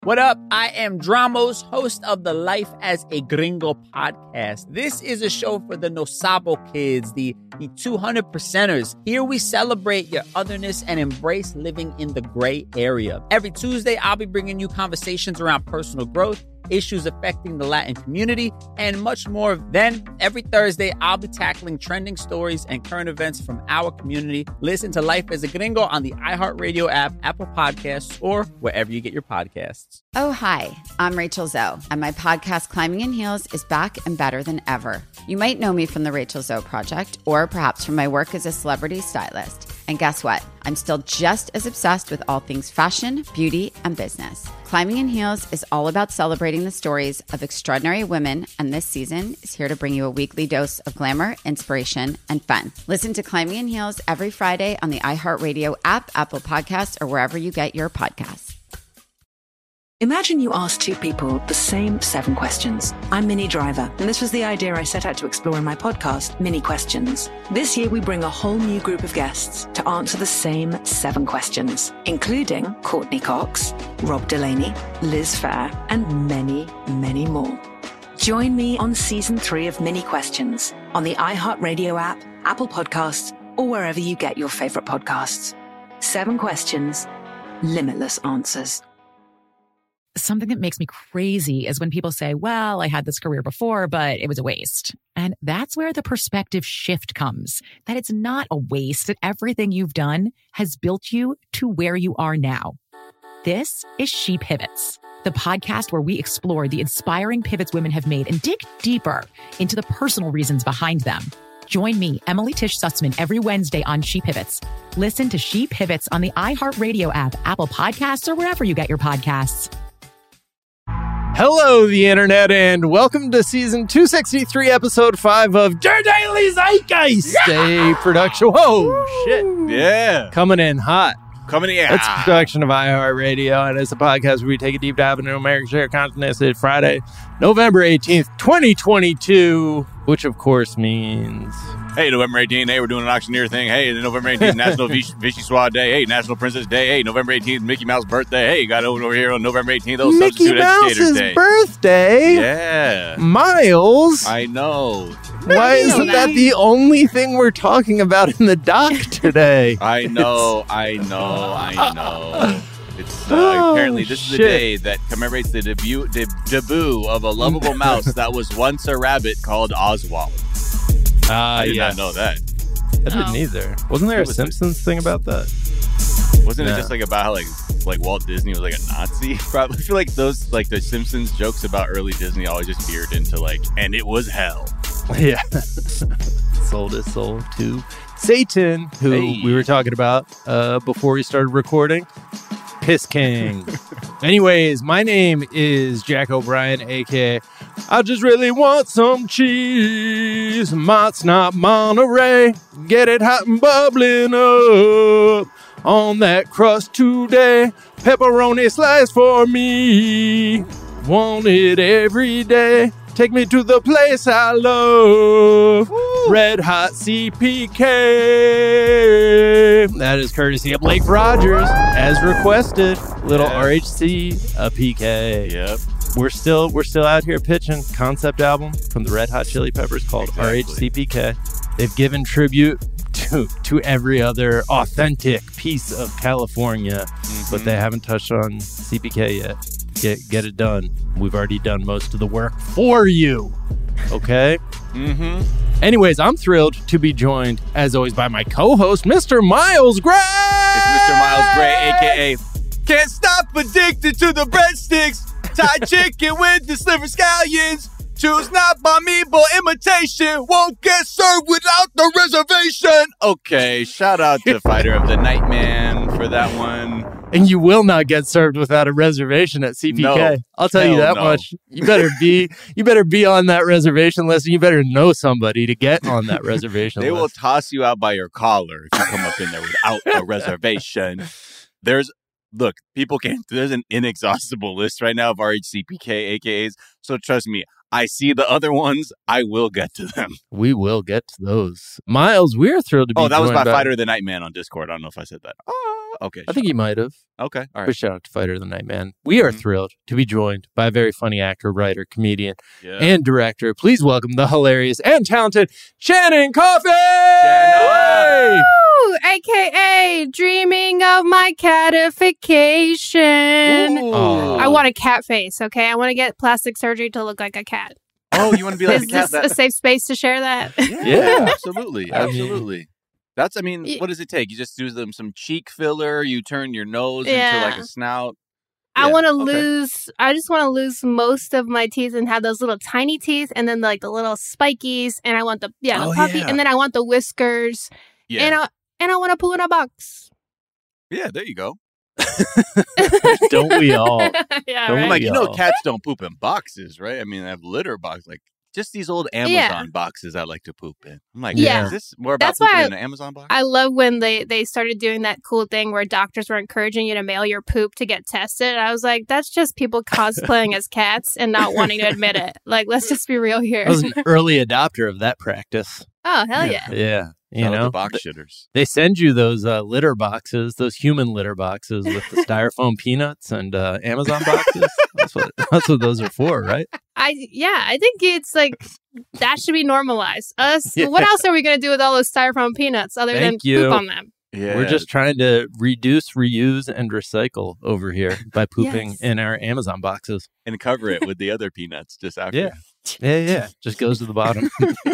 What up? I am Dramos, host of the Life as a Gringo podcast. This is a show for the No Sabo kids, the 200%ers. Here we celebrate your otherness and embrace living in the gray area. Every Tuesday, I'll be bringing you conversations around personal growth, issues affecting the Latin community, and much more. Then, every Thursday, I'll be tackling trending stories and current events from our community. Listen to Life as a Gringo on the iHeartRadio app, Apple Podcasts, or wherever you get your podcasts. Oh, hi, I'm Rachel Zoe, and my podcast, Climbing in Heels, is back and better than ever. You might know me from the Rachel Zoe Project, or perhaps from my work as a celebrity stylist. And guess what? I'm still just as obsessed with all things fashion, beauty, and business. Climbing in Heels is all about celebrating the stories of extraordinary women, and this season is here to bring you a weekly dose of glamour, inspiration, and fun. Listen to Climbing in Heels every Friday on the iHeartRadio app, Apple Podcasts, or wherever you get your podcasts. Imagine you ask two people the same 7 questions. I'm Minnie Driver, and this was the idea I set out to explore in my podcast, Mini Questions. This year, we bring a whole new group of guests to answer the same 7 questions, including Courtney Cox, Rob Delaney, Liz Phair, and many, many more. Join me on Season 3 of Mini Questions on the iHeartRadio app, Apple Podcasts, or wherever you get your favorite podcasts. 7 questions, limitless answers. Something that makes me crazy is when people say, well, I had this career before, but it was a waste. And that's where the perspective shift comes, that it's not a waste, that everything you've done has built you to where you are now. This is She Pivots, the podcast where we explore the inspiring pivots women have made and dig deeper into the personal reasons behind them. Join me, Emily Tish Sussman, every Wednesday on She Pivots. Listen to She Pivots on the iHeartRadio app, Apple Podcasts, or wherever you get your podcasts. Hello, the internet, and welcome to season 263, episode 5 of Der Daily Zeitgeist, a production. Whoa, shit. Yeah. Coming in hot. Coming in. It's a production of iHeartRadio, and it's a podcast where we take a deep dive into American share consciousness. It's Friday, November 18th, 2022, which of course means... Hey, November 18th. Hey, we're doing an auctioneer thing. Hey, November 18th, National Vichy Swat Day. Hey, National Princess Day. Hey, November 18th, Mickey Mouse birthday. Hey, you got over here on November 18th. Oh, Mickey Substitute Educator's Mouse's Day. birthday? Yeah. Miles? I know. Why isn't that the only thing we're talking about in the doc today? I know. It's apparently this is the day that commemorates the debut of a lovable mouse that was once a rabbit called Oswald. I did not know that. I didn't either. Wasn't there a Simpsons thing about that? Wasn't it just like about how like Walt Disney was like a Nazi? Probably. I feel like those like the Simpsons jokes about early Disney always just veered into like, and it was hell. Yeah. Sold his soul to Satan, who we were talking about before we started recording. Piss King. Anyways, my name is Jack O'Brien, a.k.a. I just really want some cheese. Mott's not Monterey. Get it hot and bubbling up on that crust today. Pepperoni slice for me. Want it every day. Take me to the place I love. Woo. Red Hot CPK. That is courtesy of Blake Rogers, as requested. Little RHC, a PK. Yep. We're still out here pitching concept album from the Red Hot Chili Peppers called RHCPK. They've given tribute to every other authentic piece of California, but they haven't touched on CPK yet. Get it done. We've already done most of the work for you. Okay? Anyways, I'm thrilled to be joined, as always, by my co-host, Mr. Miles Gray. It's Mr. Miles Gray, a.k.a. Can't stop addicted to the breadsticks. Thai chicken with the sliver scallions. Choose not by me, but imitation won't get served without the reservation. Okay, shout out to Fighter of the Night Man for that one. And you will not get served without a reservation at CPK. No, I'll tell you that much. You better be on that reservation list, and you better know somebody to get on that reservation list. They will toss you out by your collar if you come up in there without a reservation. Look, people can't. There's an inexhaustible list right now of RHCPK AKAs. So trust me, I see the other ones. I will get to them. We will get to those. Miles, we're thrilled to be that was by joined Fighter of the Night Man on Discord. I don't know if I said that. Oh. Okay. I think he might have. Okay. All But right. shout out to Fighter of the Night, man. We are Mhm. thrilled to be joined by a very funny actor, writer, comedian, Yeah. and director. Please welcome the hilarious and talented Shannon Coffey! Shannon! Ooh, AKA dreaming of my catification. Ooh. I want a cat face, okay? I want to get plastic surgery to look like a cat. Oh, you want to be like Is the cat? this a safe space to share that? Yeah, absolutely. I mean- Absolutely. That's, I mean, Y- what does it take? You just do them some cheek filler, you turn your nose Yeah. into like a snout. I Yeah, want to okay. I just want to lose most of my teeth and have those little tiny teeth and then like the little spikies. And I want the Oh, puppy. yeah. And then I want the whiskers. Yeah. And I want to poo in a box. Yeah, there you go. Don't we all? Yeah, Don't right? I'm like, you know, Yeah. cats don't poop in boxes, right? I mean, they have litter boxes, like just these old Amazon boxes I like to poop in. I'm like, Yeah. is this more about That's pooping why in an Amazon box? I love when they started doing that cool thing where doctors were encouraging you to mail your poop to get tested. I was like, that's just people cosplaying as cats and not wanting to admit it. Like, let's just be real here. I was an early adopter of that practice. Oh, hell yeah. Yeah. You Shout out know, the box shitters. they send you those litter boxes, those human litter boxes with the styrofoam peanuts and Amazon boxes. That's what those are for, right? I think it's like that should be normalized. Yeah. What else are we going to do with all those styrofoam peanuts other Thank than you. poop on them? Yeah. We're just trying to reduce, reuse, and recycle over here by pooping Yes. in our Amazon boxes. and cover it with the other peanuts just after. Yeah. Yeah. Just goes to the bottom.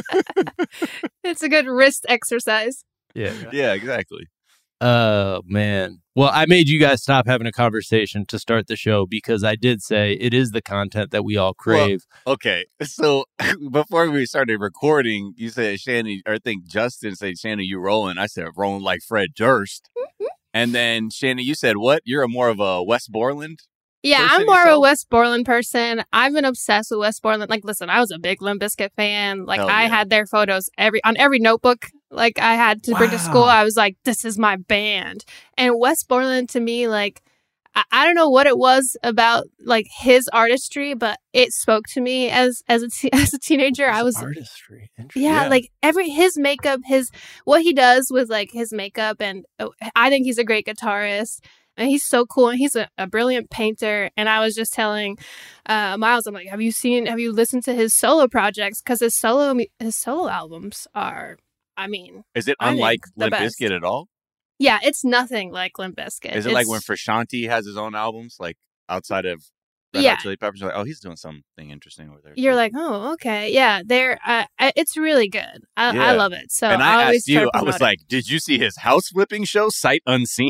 It's a good wrist exercise. Yeah. Yeah, exactly. Oh, man. Well, I made you guys stop having a conversation to start the show because I did say it is the content that we all crave. Okay, so before we started recording, you said, Shannon, or I think Justin said, Shannon, you rolling. I said, rolling like Fred Durst. And then, Shannon, you said, what? You're more of a West Borland? Yeah, person I'm more of a yourself? West Borland person. I've been obsessed with West Borland. Like, listen, I was a big Limp Bizkit fan. Like, Hell I yeah. had their photos on every notebook. Like, I had to bring to school. Wow. I was like, this is my band. And West Borland, to me, like, I don't know what it was about, like, his artistry, but it spoke to me as a teenager. I was artistry. Interesting. Yeah, like his makeup, what he does with like his makeup, and I think he's a great guitarist, and he's so cool, and he's a brilliant painter. And I was just telling Miles, I'm like, have you listened to his solo projects? Because his solo albums are, I mean, Is it I think unlike the Limp best. Bizkit at all? yeah, it's nothing like Limp Bizkit. Is it like when Frusciante has his own albums, like outside of Red Yeah. Hot Chili Peppers? You're like, oh, he's doing something interesting over there. You're too. like, oh, okay, yeah, it's really good. I Yeah. love it. So and I I always asked you, try to I was promote like, did you see his house flipping show, Sight Unseen?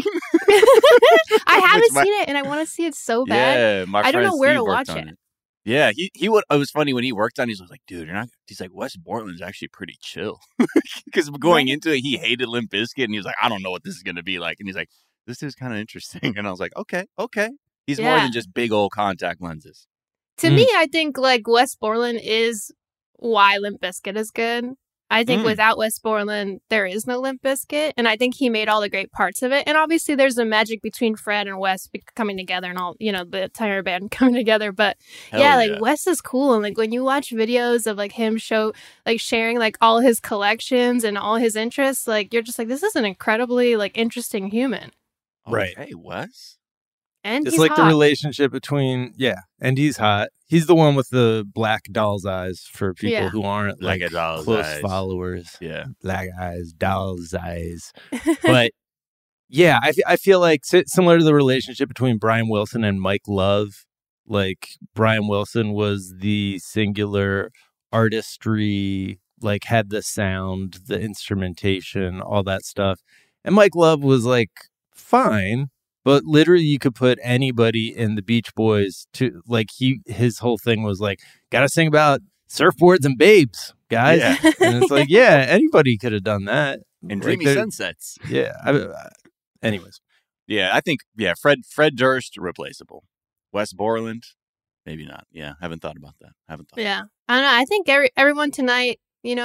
it. I haven't Which my- seen it, and I want to see it so bad. Yeah, my I don't friend know where Steve to worked watch on it. Yeah, he would. It was funny when he worked on it, he was like, dude, he's like, West Borland's actually pretty chill. Because going Right. into it, he hated Limp Bizkit, and he was like, I don't know what this is going to be like. And he's like, this is kind of interesting. And I was like, okay. He's more Yeah. than just big old contact lenses. To me, I think like West Borland is why Limp Bizkit is good. I think without West Borland, there is no Limp Bizkit, and I think he made all the great parts of it. And obviously, there's a magic between Fred and Wes coming together, and all the entire band coming together. But Hell yeah, like Wes is cool, and like when you watch videos of like him sharing like all his collections and all his interests, like you're just like, this is an incredibly like interesting human, Right. Hey, Wes. and It's he's like hot. the relationship between, and he's hot. He's the one with the black doll's eyes for people Yeah. who aren't Like like a doll's close eyes. followers. Yeah. Black eyes, doll's eyes. But yeah, I feel like similar to the relationship between Brian Wilson and Mike Love. Like Brian Wilson was the singular artistry, like had the sound, the instrumentation, all that stuff. And Mike Love was like fine, but literally you could put anybody in the Beach Boys to like his whole thing was like, gotta sing about surfboards and babes, guys. Yeah. And it's like, yeah, anybody could have done that. And Like, Dreamy they're- Sunsets. Yeah. Anyways. Yeah, I think, Fred Durst, replaceable. West Borland, maybe not. Yeah, haven't thought about that. Yeah. I don't know. I think everyone tonight,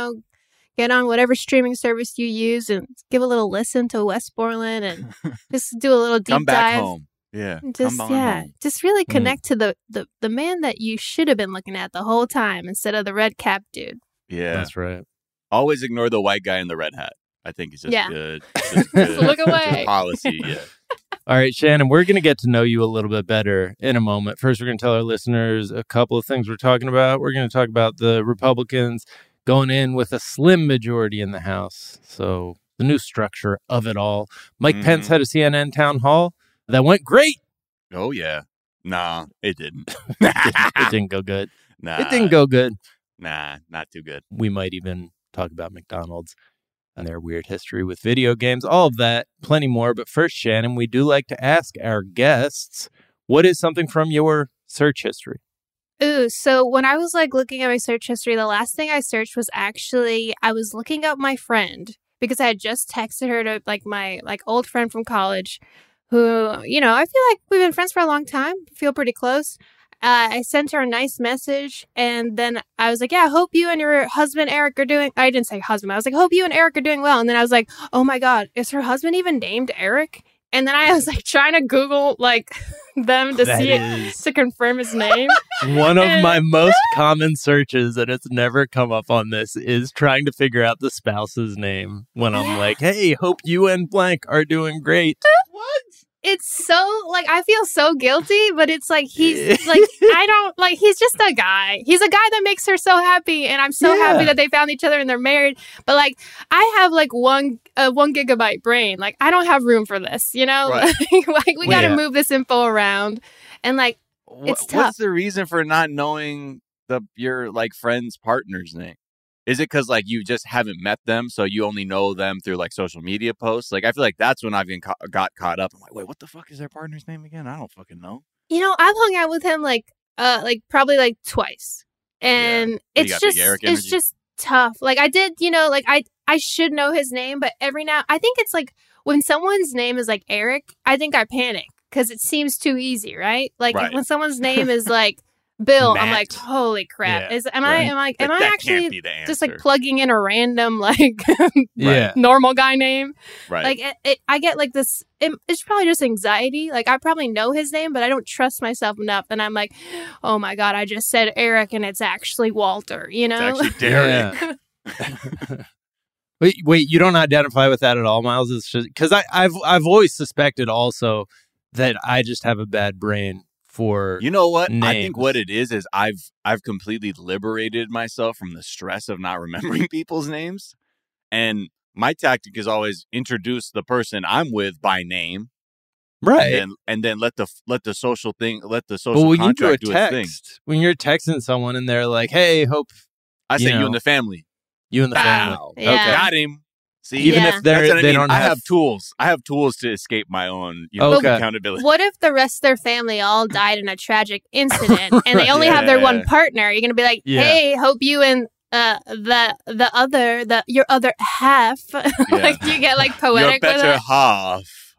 get on whatever streaming service you use and give a little listen to West Borland and just do a little deep Come back dive. home. Yeah. Just come on home. just really connect to the man that you should have been looking at the whole time instead of the red cap dude. Yeah. That's right. Always ignore the white guy in the red hat. I think it's just Yeah. good. It's just good. Look It's just away. policy, yeah. All right, Shannon, we're going to get to know you a little bit better in a moment. First, we're going to tell our listeners a couple of things we're talking about. We're going to talk about the Republicans going in with a slim majority in the House. So the new structure of it all. Mike Pence had a CNN town hall that went great. Oh, yeah. Nah, it didn't. It didn't go good. Nah, It didn't go good. Nah, not too good. We might even talk about McDonald's and their weird history with video games, all of that, plenty more. But first, Shannon, we do like to ask our guests, what is something from your search history? Ooh, so when I was like looking at my search history, the last thing I searched was actually I was looking up my friend because I had just texted her to like my like old friend from college who, you know, I feel like we've been friends for a long time, feel pretty close. I sent her a nice message and then I was like, yeah, I hope you and your husband, Eric, are doing, I didn't say husband. I was like, hope you and Eric are doing well. And then I was like, oh my God, is her husband even named Eric? And then I was like trying to Google like them to see it, to confirm his name. One of my most common searches, and it's never come up on this, is trying to figure out the spouse's name when I'm like, hey, hope you and blank are doing great. It's so, like, I feel so guilty, but it's like, he's, like, I don't, like, he's just a guy. He's a guy that makes her so happy, and I'm so happy that they found each other and they're married. But, like, I have, like, 1 gigabyte brain. Like, I don't have room for this, you know? Right. Like, we got to move this info around. And, like, it's tough. What's the reason for not knowing your, like, friend's partner's name? Is it because, like, you just haven't met them, so you only know them through, like, social media posts? Like, I feel like that's when I've got caught up. I'm like, wait, what the fuck is their partner's name again? I don't fucking know. You know, I've hung out with him, like probably, like, twice. And it's just tough. Like, I did, you know, like, I should know his name, but I think it's, like, when someone's name is, like, Eric, I think I panic because it seems too easy, right? Like, when someone's name is, like, Bill, Matt. I'm like, holy crap! Yeah, Am I actually just like plugging in a random like normal guy name? Right. Like I get like this. It's probably just anxiety. Like I probably know his name, but I don't trust myself enough, and I'm like, oh my God, I just said Eric, and it's actually Walter. You know, it's actually Derek. Yeah. Wait, you don't identify with that at all, Miles? It's just because I've always suspected also that I just have a bad brain. For you know what names. I think what it is I've completely liberated myself from the stress of not remembering people's names, and my tactic is always introduce the person I'm with by name, right, and then let the social contract when you do a do its thing. When you're texting someone and they're like, "Hey, hope," I say you and the family. You and the family. Yeah. Okay, got him. See, even if they don't I have have tools. I have tools to escape my own accountability. What if the rest of their family all died in a tragic incident and they only have their one partner? You're gonna be like, hey, hope you and your other half. Like you get like poetic. Your better with it? half.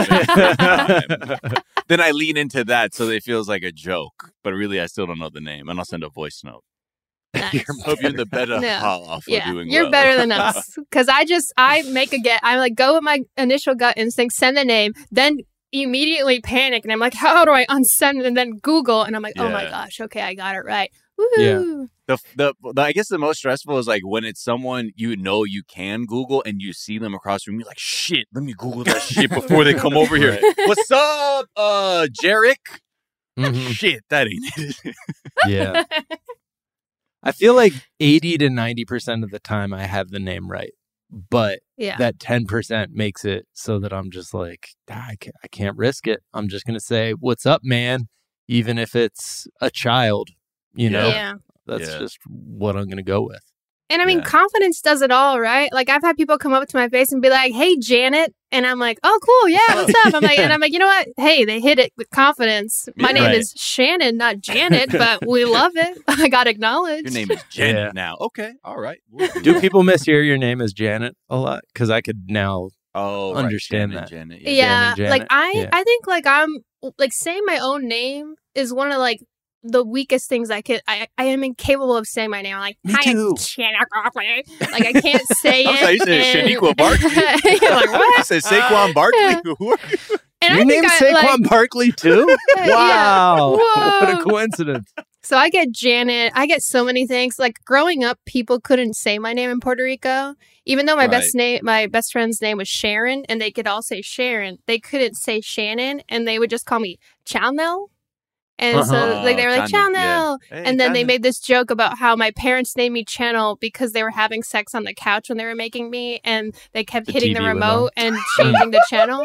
Then I lean into that so it feels like a joke, but really I still don't know the name, and I'll send a voice note. Nice. Hope you're the better half. Doing you're well. better than us. Because I make a get. I'm like, go with my initial gut instinct, send the name, then immediately panic. And I'm like, how do I unsend it? And then Google. And I'm like, oh my gosh, okay, I got it right. Woohoo. Yeah. The I guess the most stressful is like when it's someone you can Google and you see them across from you, like, shit, let me Google that shit before they come over here. What's up, Jarek? Mm-hmm. Shit, that ain't it. Yeah. I feel like 80 to 90% of the time I have the name right, but that 10% makes it so that I'm just like, I can't risk it. I'm just going to say, what's up, man? Even if it's a child, you know, that's just what I'm going to go with. And I mean, confidence does it all, right? Like I've had people come up to my face and be like, hey, Janet. And I'm like, oh, cool. Yeah, what's up? I'm like, you know what? Hey, they hit it with confidence. My name is Shannon, not Janet, but we love it. I got acknowledged. Your name is Janet now. Okay. All right. Do people mishear your name as Janet a lot? Because I could now understand Shannon, that. Janet, Janet. Like I think like I'm like saying my own name is one of like the weakest things I am incapable of saying my name. I'm like, me too. Like I can't say it. I was like, you said Shaniqua Barkley. You're like, what? I said Saquon Barkley. Who are you? And your name's Saquon Barkley too? Wow. Whoa. What a coincidence. So I get Janet. I get so many things. Like growing up, people couldn't say my name in Puerto Rico. Even though my best friend's name was Sharon, and they could all say Sharon, they couldn't say Shannon, and they would just call me Chanel. And so like they were like Chanel, yeah. Hey, and then they made this joke about how my parents named me Channel because they were having sex on the couch when they were making me, and they kept hitting the remote and changing the channel.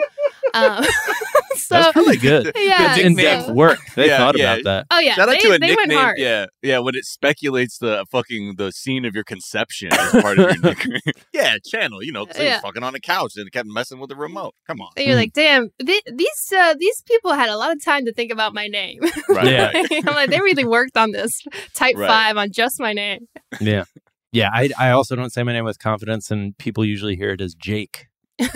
So that's really good. Yeah, good in-depth work. They thought about that. Oh yeah, shout out to a nickname. Went hard. Yeah. When it speculates the scene of your conception as part of your nickname. Yeah, Channel. You know, because they were fucking on the couch and kept messing with the remote. Come on. And you're like, damn, these people had a lot of time to think about my name. Right. Yeah. Right. I'm like, they really worked on this type 5 on just my name. Yeah. Yeah. I also don't say my name with confidence, and people usually hear it as Jake.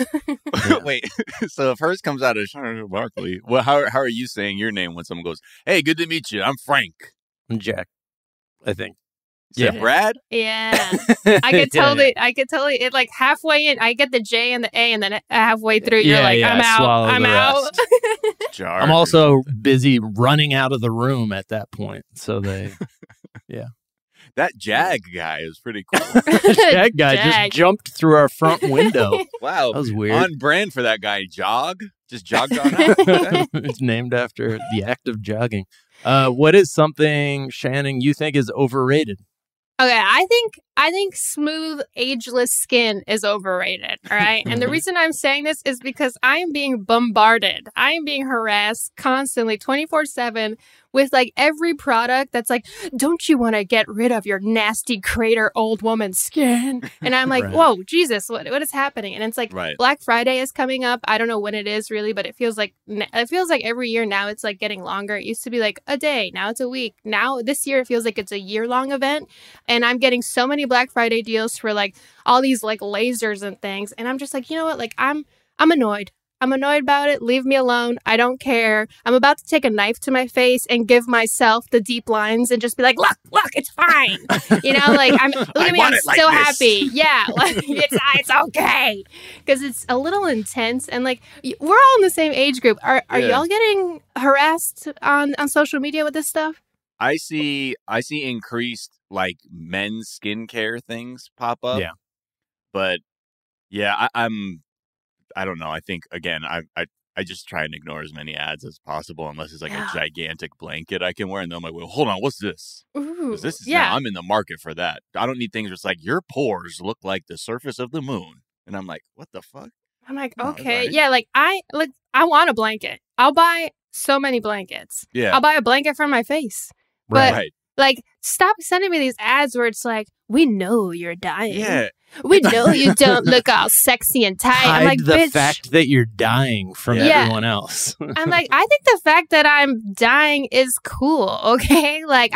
Wait, so if hers comes out as Barkley, well, how are you saying your name when someone goes, "Hey, good to meet you. I'm Frank." I'm Jack, I think. Yeah, Brad. Yeah, I could totally. It like halfway in, I get the J and the A, and then halfway through, you're like, "I'm out. I'm out." I'm also busy running out of the room at that point, so they, yeah. That Jag guy is pretty cool. Jag guy just jumped through our front window. Wow. That was weird. On brand for that guy. Jog? Just jogged on out? It's named after the act of jogging. What is something, Shannon, you think is overrated? Okay, I think smooth, ageless skin is overrated, all right? And the reason I'm saying this is because I am being bombarded. I am being harassed constantly, 24/7, with like every product that's like, don't you want to get rid of your nasty crater old woman skin? And I'm like, whoa, Jesus, what is happening? And it's like Black Friday is coming up. I don't know when it is really, but it feels like every year now it's like getting longer. It used to be like a day. Now it's a week. Now this year it feels like it's a year-long event. And I'm getting so many Black Friday deals for like all these like lasers and things. And I'm just like, you know what? Like I'm annoyed. I'm annoyed about it. Leave me alone. I don't care. I'm about to take a knife to my face and give myself the deep lines and just be like, look, it's fine. You know, like look at me, I'm still happy. Yeah, like it's okay. Because it's a little intense, and like we're all in the same age group. Are y'all getting harassed on social media with this stuff? I see increased like men's skincare things pop up. Yeah. But yeah, I don't know. I think, again, I just try and ignore as many ads as possible unless it's like a gigantic blanket I can wear. And then I'm like, well, hold on, what's this? Ooh, this is now, I'm in the market for that. I don't need things where it's like, your pores look like the surface of the moon. And I'm like, what the fuck? I'm like, okay. Right. Yeah, like I want a blanket. I'll buy so many blankets. Yeah. I'll buy a blanket for my face. But like, stop sending me these ads where it's like, we know you're dying. Yeah. We know you don't look all sexy and tight. Hide I'm like, the bitch. fact that you're dying from everyone else. I'm like, I think the fact that I'm dying is cool. Okay, like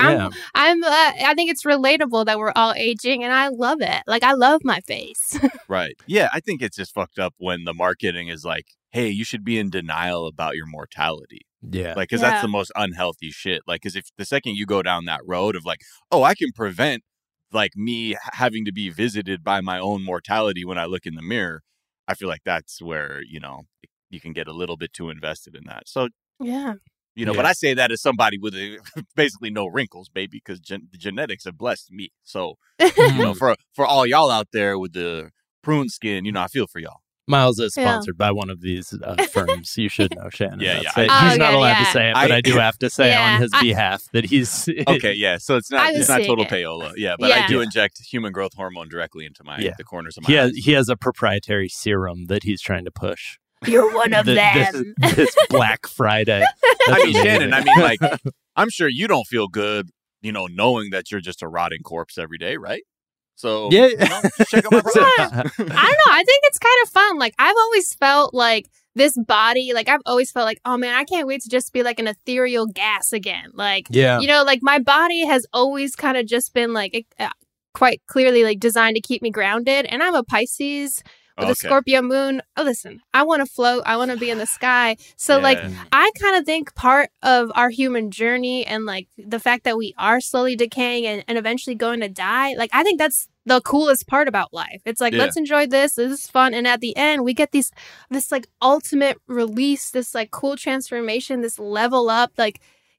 I think it's relatable that we're all aging, and I love it. Like I love my face. Right. Yeah, I think it's just fucked up when the marketing is like, hey, you should be in denial about your mortality. Yeah. Like, because that's the most unhealthy shit. Like, because if the second you go down that road of like, oh, I can prevent like me having to be visited by my own mortality when I look in the mirror, I feel like that's where, you know, you can get a little bit too invested in that. So, yeah. You know, but I say that as somebody with basically no wrinkles, baby, because the genetics have blessed me. So, you know, for all y'all out there with the prune skin, you know, I feel for y'all. Miles is sponsored by one of these firms. You should know, Shannon. Yeah. He's not allowed to say it, but I do have to say on his behalf that he's... Okay, yeah. So it's not total payola. Yeah, but I do inject human growth hormone directly into the corners of my eyes. He has a proprietary serum that he's trying to push. You're one of them. This Black Friday. I mean, Shannon, like, I'm sure you don't feel good, you know, knowing that you're just a rotting corpse every day, right? So, yeah, you know, check out my product. I don't know. I think it's kind of fun. Like, I've always felt like this body, like, I've always felt like, oh, man, I can't wait to just be like an ethereal gas again. Like, you know, like my body has always kind of just been like quite clearly like designed to keep me grounded. And I'm a Pisces with a Scorpio moon. Oh, listen, I want to float. I want to be in the sky. So like, I kind of think part of our human journey and like the fact that we are slowly decaying and eventually going to die, like, I think that's the coolest part about life. It's like, let's enjoy this. This is fun. And at the end, we get this like ultimate release, this like cool transformation, this level up. Like,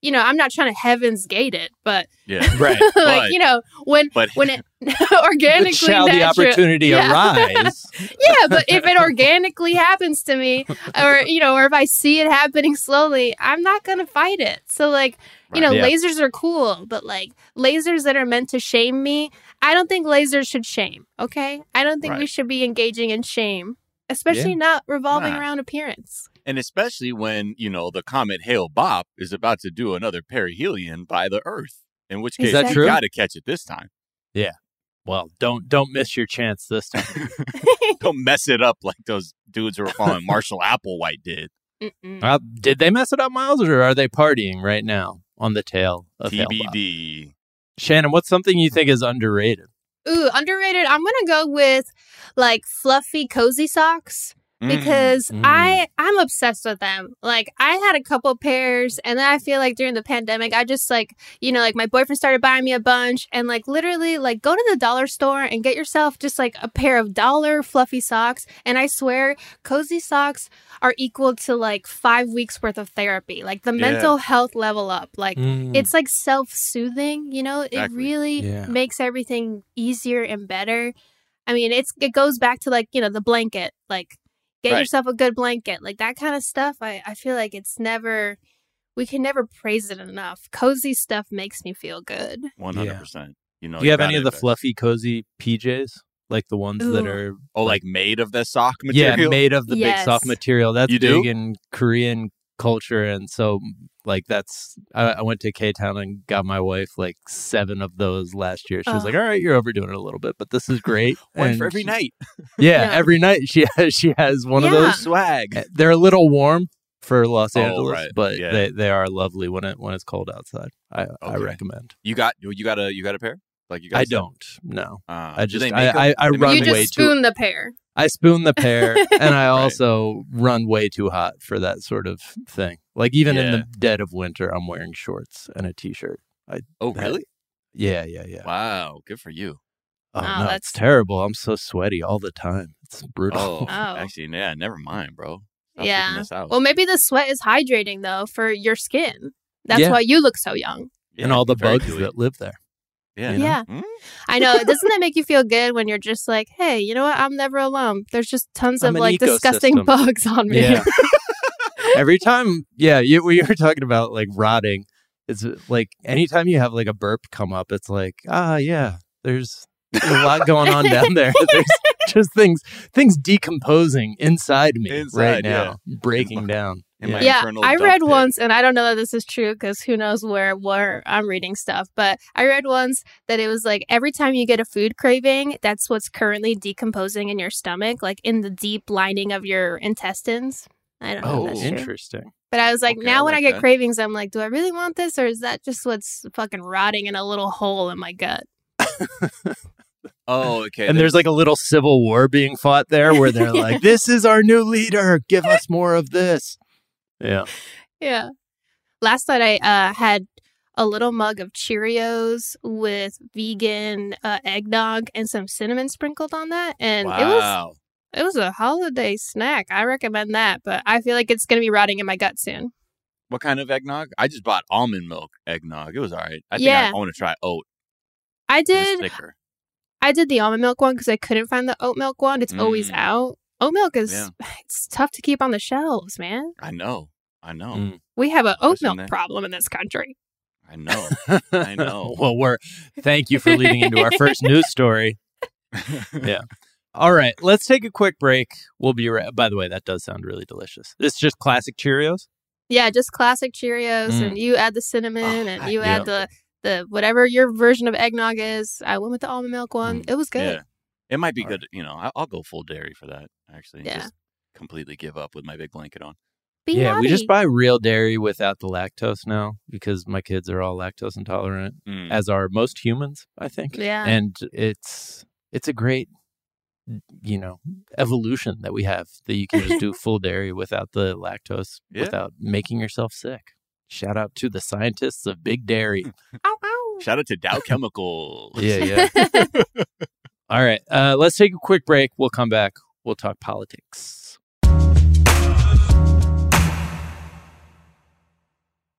I'm not trying to Heaven's Gate it, but Yeah. Right. like, when it organically Shall the opportunity arise? Yeah, but if it organically happens to me, or if I see it happening slowly, I'm not gonna fight it. So like, lasers are cool, but like lasers that are meant to shame me, I don't think lasers should shame. Okay, I don't think we should be engaging in shame, especially not revolving around appearance. And especially when, the comet Hale-Bopp is about to do another perihelion by the Earth. In which case, you got to catch it this time. Yeah. Well, don't miss your chance this time. Don't mess it up like those dudes who were following Marshall Applewhite did. Did they mess it up, Miles, or are they partying right now on the tail of TBD? Shannon, what's something you think is underrated? Ooh, underrated. I'm going to go with like fluffy, cozy socks. Because I'm obsessed with them. Like, I had a couple pairs, and then I feel like during the pandemic, I just like, like my boyfriend started buying me a bunch, and like literally like go to the dollar store and get yourself just like a pair of $1 fluffy socks. And I swear, cozy socks are equal to like 5 weeks worth of therapy. Like the mental health level up. Like it's like self-soothing, Exactly. It really makes everything easier and better. I mean, it goes back to like, the blanket, like, get yourself a good blanket. Like that kind of stuff, I feel like we can never praise it enough. Cozy stuff makes me feel good. 100%. Do you have any of the fluffy, cozy PJs? Like the ones that are... Oh, like made of the sock material? Yeah, made of the big soft material. That's big do? in Korean culture. And so, like, that's... I went to K-Town and got my wife, like, 7 of those last year. She was like, all right, you're overdoing it a little bit, but this is great. One for every night. Every night she has one of those. Swag. They're a little warm for Los Angeles, right. but they are lovely when it's cold outside. I recommend. You got a pair? Like you got? I don't. No. I just I run you just way spoon the pair. I spoon the pair, and I also run way too hot for that sort of thing. Like even in the dead of winter, I'm wearing shorts and a t-shirt. Really? Yeah. Wow, good for you. Oh, no, that's terrible. I'm so sweaty all the time. It's brutal. Oh. Actually, never mind, bro. Well, maybe the sweat is hydrating though for your skin. That's why you look so young. And all the bugs that live there. Yeah. I know. Doesn't that make you feel good when you're just like, hey, you know what? I'm never alone. There's just tons of like disgusting bugs on me. Yeah. Every time, we were talking about like rotting. It's like anytime you have like a burp come up, it's like, there's a lot going on down there. There's just things decomposing inside me right now, breaking down. I read once, and I don't know that this is true because who knows where I'm reading stuff, but I read once that it was like every time you get a food craving, that's what's currently decomposing in your stomach, like in the deep lining of your intestines. I don't know if that's interesting. True. But I was like, now when I get cravings, I'm like, do I really want this, or is that just what's fucking rotting in a little hole in my gut? Oh, okay. And there's like a little civil war being fought there where they're like, this is our new leader. Give us more of this. Yeah. Yeah. Last night I had a little mug of Cheerios with vegan eggnog and some cinnamon sprinkled on that. And it was a holiday snack. I recommend that, but I feel like it's going to be rotting in my gut soon. What kind of eggnog? I just bought almond milk eggnog. It was all right. I think I want to try oat. I did the almond milk one because I couldn't find the oat milk one. It's always out. Oat milk it's tough to keep on the shelves, man. I know. We have an oat milk problem in this country. I know. Well, thank you for leading into our first news story. Yeah. All right, let's take a quick break. We'll be right. By the way, that does sound really delicious. It's just classic Cheerios? Yeah, just classic Cheerios, and you add the cinnamon, and you add the whatever your version of eggnog is. I went with the almond milk one. It was good. Yeah. It might be good. I'll go full dairy for that, actually. Yeah. Just completely give up with my big blanket on. We just buy real dairy without the lactose now because my kids are all lactose intolerant, as are most humans, I think. Yeah. And it's a great, evolution that we have that you can just do full dairy without the lactose, without making yourself sick. Shout out to the scientists of Big Dairy. Ow, ow. Shout out to Dow Chemicals. Yeah. All right. Let's take a quick break. We'll come back. We'll talk politics.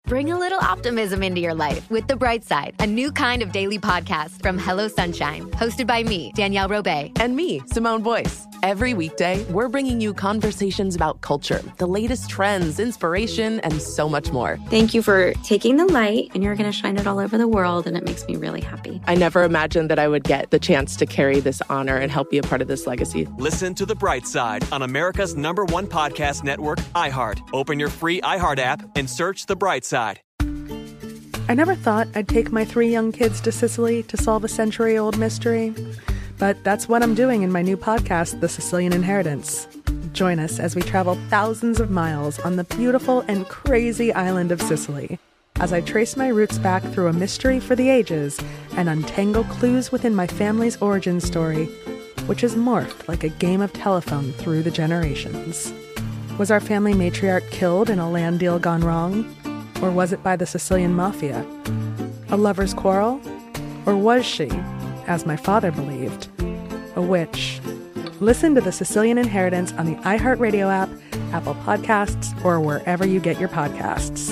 Bring a little optimism into your life with The Bright Side, a new kind of daily podcast from Hello Sunshine, hosted by me, Danielle Robay. And me, Simone Boyce. Every weekday, we're bringing you conversations about culture, the latest trends, inspiration, and so much more. Thank you for taking the light, and you're going to shine it all over the world, and it makes me really happy. I never imagined that I would get the chance to carry this honor and help be a part of this legacy. Listen to The Bright Side on America's #1 podcast network, iHeart. Open your free iHeart app and search The Bright Side. I never thought I'd take my 3 young kids to Sicily to solve a century-old mystery. But that's what I'm doing in my new podcast, The Sicilian Inheritance. Join us as we travel thousands of miles on the beautiful and crazy island of Sicily, as I trace my roots back through a mystery for the ages and untangle clues within my family's origin story, which has morphed like a game of telephone through the generations. Was our family matriarch killed in a land deal gone wrong? Or was it by the Sicilian mafia? A lover's quarrel? Or was she, as my father believed, a witch? Listen to The Sicilian Inheritance on the iHeartRadio app, Apple Podcasts, or wherever you get your podcasts.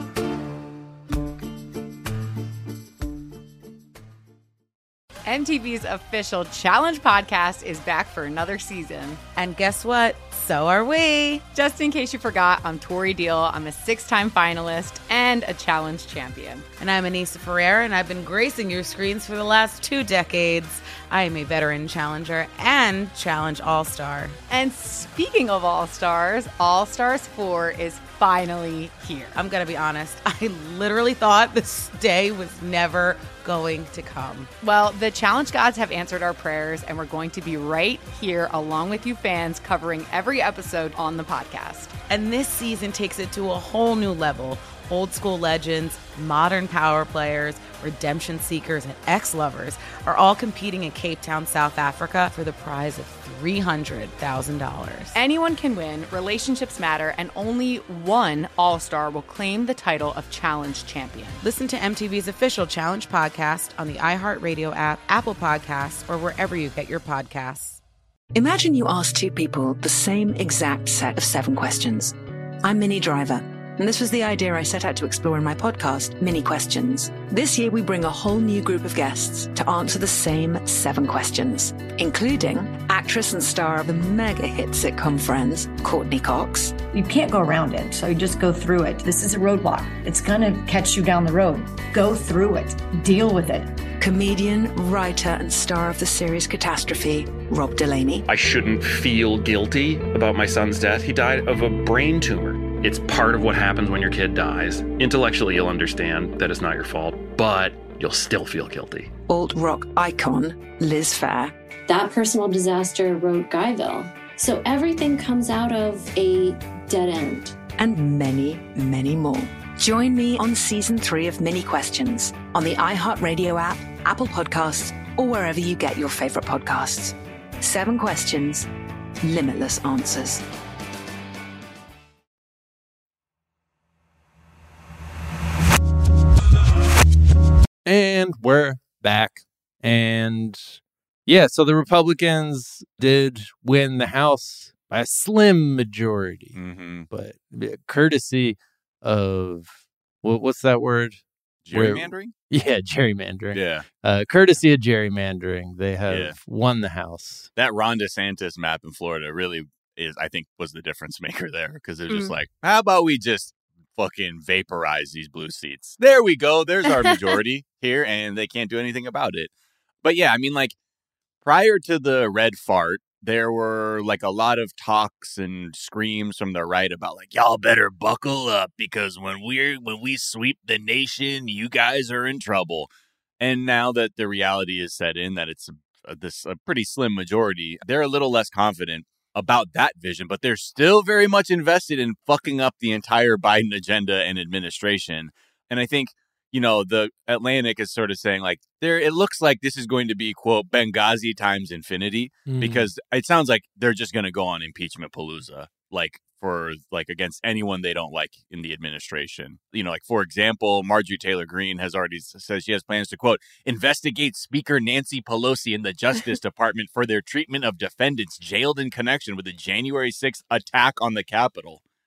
MTV's official Challenge podcast is back for another season. And guess what? So are we. Just in case you forgot, I'm Tori Deal. I'm a 6-time finalist and a Challenge champion. And I'm Anissa Ferreira, and I've been gracing your screens for the last 2 decades. I am a veteran challenger and Challenge All-Star. And speaking of All-Stars, All-Stars 4 is finally here. I'm going to be honest. I literally thought this day was never going to come. Well, the Challenge gods have answered our prayers, and we're going to be right here along with you fans covering every episode on the podcast. And this season takes it to a whole new level. Old school legends, modern power players, redemption seekers, and ex-lovers are all competing in Cape Town, South Africa for the prize of $300,000. Anyone can win, relationships matter, and only one All-Star will claim the title of Challenge champion. Listen to MTV's official Challenge podcast on the iHeartRadio app, Apple Podcasts, or wherever you get your podcasts. Imagine you ask 2 people the same exact set of 7 questions. I'm Minnie Driver, and this was the idea I set out to explore in my podcast, Mini Questions. This year, we bring a whole new group of guests to answer the same 7 questions, including actress and star of the mega hit sitcom Friends, Courtney Cox. You can't go around it, so you just go through it. This is a roadblock. It's going to catch you down the road. Go through it. Deal with it. Comedian, writer, and star of the series Catastrophe, Rob Delaney. I shouldn't feel guilty about my son's death. He died of a brain tumor. It's part of what happens when your kid dies. Intellectually, you'll understand that it's not your fault, but you'll still feel guilty. Alt-rock icon, Liz Phair. That personal disaster wrote Guyville. So everything comes out of a dead end. And many, many more. Join me on Season 3 of Mini Questions on the iHeartRadio app, Apple Podcasts, or wherever you get your favorite podcasts. 7 questions, limitless answers. And we're back. And yeah, so the Republicans did win the House by a slim majority, but courtesy of, what's that word? Gerrymandering? Yeah, gerrymandering. Yeah. Courtesy of gerrymandering, they have won the House. That Ron DeSantis map in Florida really is, I think, was the difference maker there, because it was just like, how about we just fucking vaporize these blue seats? There we go. There's our majority here, and they can't do anything about it. But yeah, I mean, like, prior to the red fart, there were like a lot of talks and screams from the right about like, y'all better buckle up, because when we sweep the nation, you guys are in trouble. And now that the reality is set in, that it's a pretty slim majority, they're a little less confident about that vision, but they're still very much invested in fucking up the entire Biden agenda and administration. And I think, you know, the Atlantic is sort of saying like, it looks like this is going to be, quote, Benghazi times infinity, because it sounds like they're just going to go on impeachment palooza, like for like against anyone they don't like in the administration. You know, like, for example, Marjorie Taylor Greene has already says she has plans to, quote, investigate Speaker Nancy Pelosi and the Justice Department for their treatment of defendants jailed in connection with the January 6th attack on the Capitol.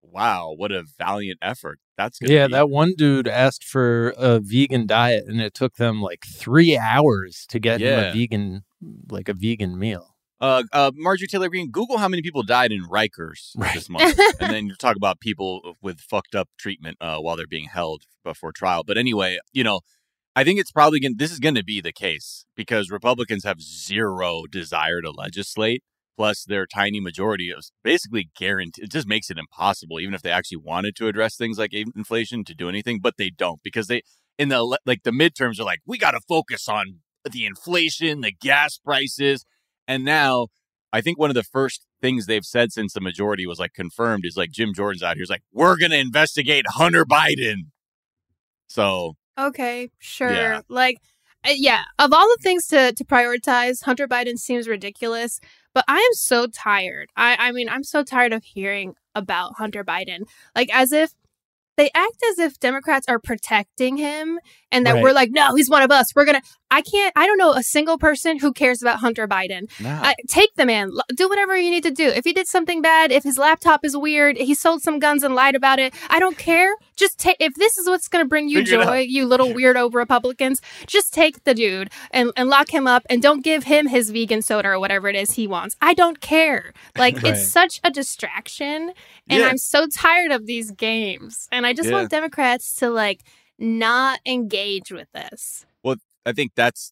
wow, what a valiant effort. That's gonna be. That one dude asked for a vegan diet, and it took them like 3 hours to get him a vegan meal. Marjorie Taylor Greene, Google how many people died in Rikers this month. And then you talk about people with fucked up treatment while they're being held before trial. But anyway, I think it's probably this is going to be the case because Republicans have zero desire to legislate. Plus, their tiny majority is basically guaranteed. It just makes it impossible, even if they actually wanted to address things like inflation, to do anything. But they don't, because the midterms are like, we got to focus on the inflation, the gas prices. And now I think one of the first things they've said since the majority was like confirmed is like Jim Jordan's out here. He's like, we're going to investigate Hunter Biden. So. Okay, sure. Yeah. Of all the things to prioritize, Hunter Biden seems ridiculous, but I am so tired. I mean, I'm so tired of hearing about Hunter Biden. They act as if Democrats are protecting him and that we're like, no, he's one of us. I don't know a single person who cares about Hunter Biden. Nah. Take the man. Do whatever you need to do. If he did something bad, if his laptop is weird, he sold some guns and lied about it, I don't care. Just take, if this is what's going to bring you joy, you little weirdo Republicans, just take the dude and lock him up and don't give him his vegan soda or whatever it is he wants. I don't care. It's such a distraction. And I'm so tired of these games. And I just want Democrats to not engage with this. Well, I think that's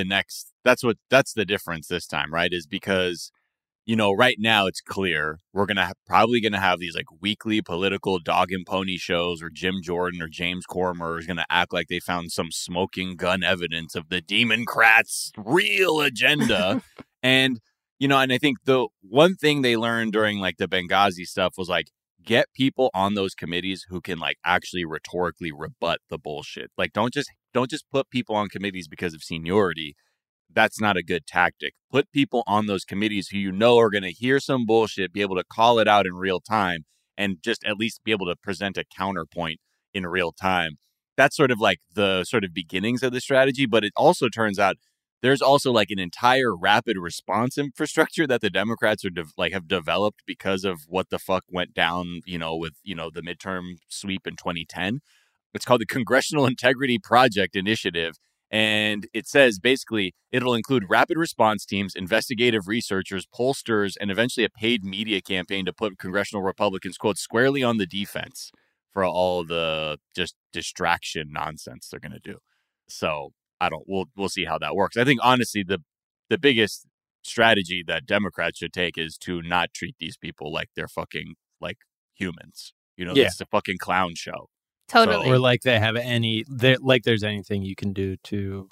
the difference this time, right? Is because, right now it's clear we're probably going to have these weekly political dog and pony shows, or Jim Jordan or James Comer is going to act like they found some smoking gun evidence of the Democrats' real agenda. And I think the one thing they learned during the Benghazi stuff was get people on those committees who can actually rhetorically rebut the bullshit. Don't just put people on committees because of seniority. That's not a good tactic. Put people on those committees who are going to hear some bullshit, be able to call it out in real time, and just at least be able to present a counterpoint in real time. That's sort of the sort of beginnings of the strategy, but it also turns out there's also an entire rapid response infrastructure that the Democrats are have developed because of what the fuck went down, with, the midterm sweep in 2010. It's called the Congressional Integrity Project Initiative. And it says basically it'll include rapid response teams, investigative researchers, pollsters, and eventually a paid media campaign to put congressional Republicans, quote, squarely on the defense for all the just distraction nonsense they're going to do. So we'll see how that works. I think, honestly, the biggest strategy that Democrats should take is to not treat these people like they're fucking humans. It's a fucking clown show. Totally. So, or they have there's anything you can do to,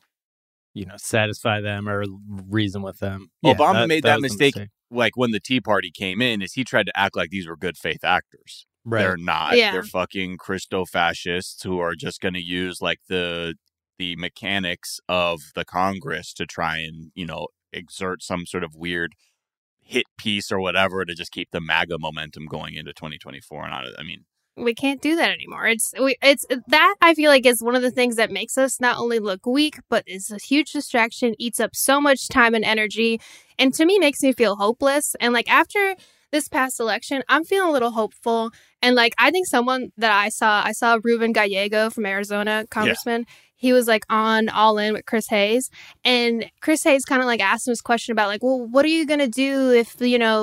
satisfy them or reason with them. Obama made that mistake. When the Tea Party came in, is he tried to act like these were good faith actors. Right. They're not. Yeah. They're fucking Christo-fascists who are just going to use the mechanics of the Congress to try and, exert some sort of weird hit piece or whatever to just keep the MAGA momentum going into 2024. And we can't do that anymore. It's that I feel is one of the things that makes us not only look weak, but is a huge distraction, eats up so much time and energy, and to me makes me feel hopeless. And after this past election, I'm feeling a little hopeful. And I think someone that I saw Ruben Gallego from Arizona, congressman. Yeah. He was on All In with Chris Hayes, and Chris Hayes kind of asked him this question about well, what are you going to do if,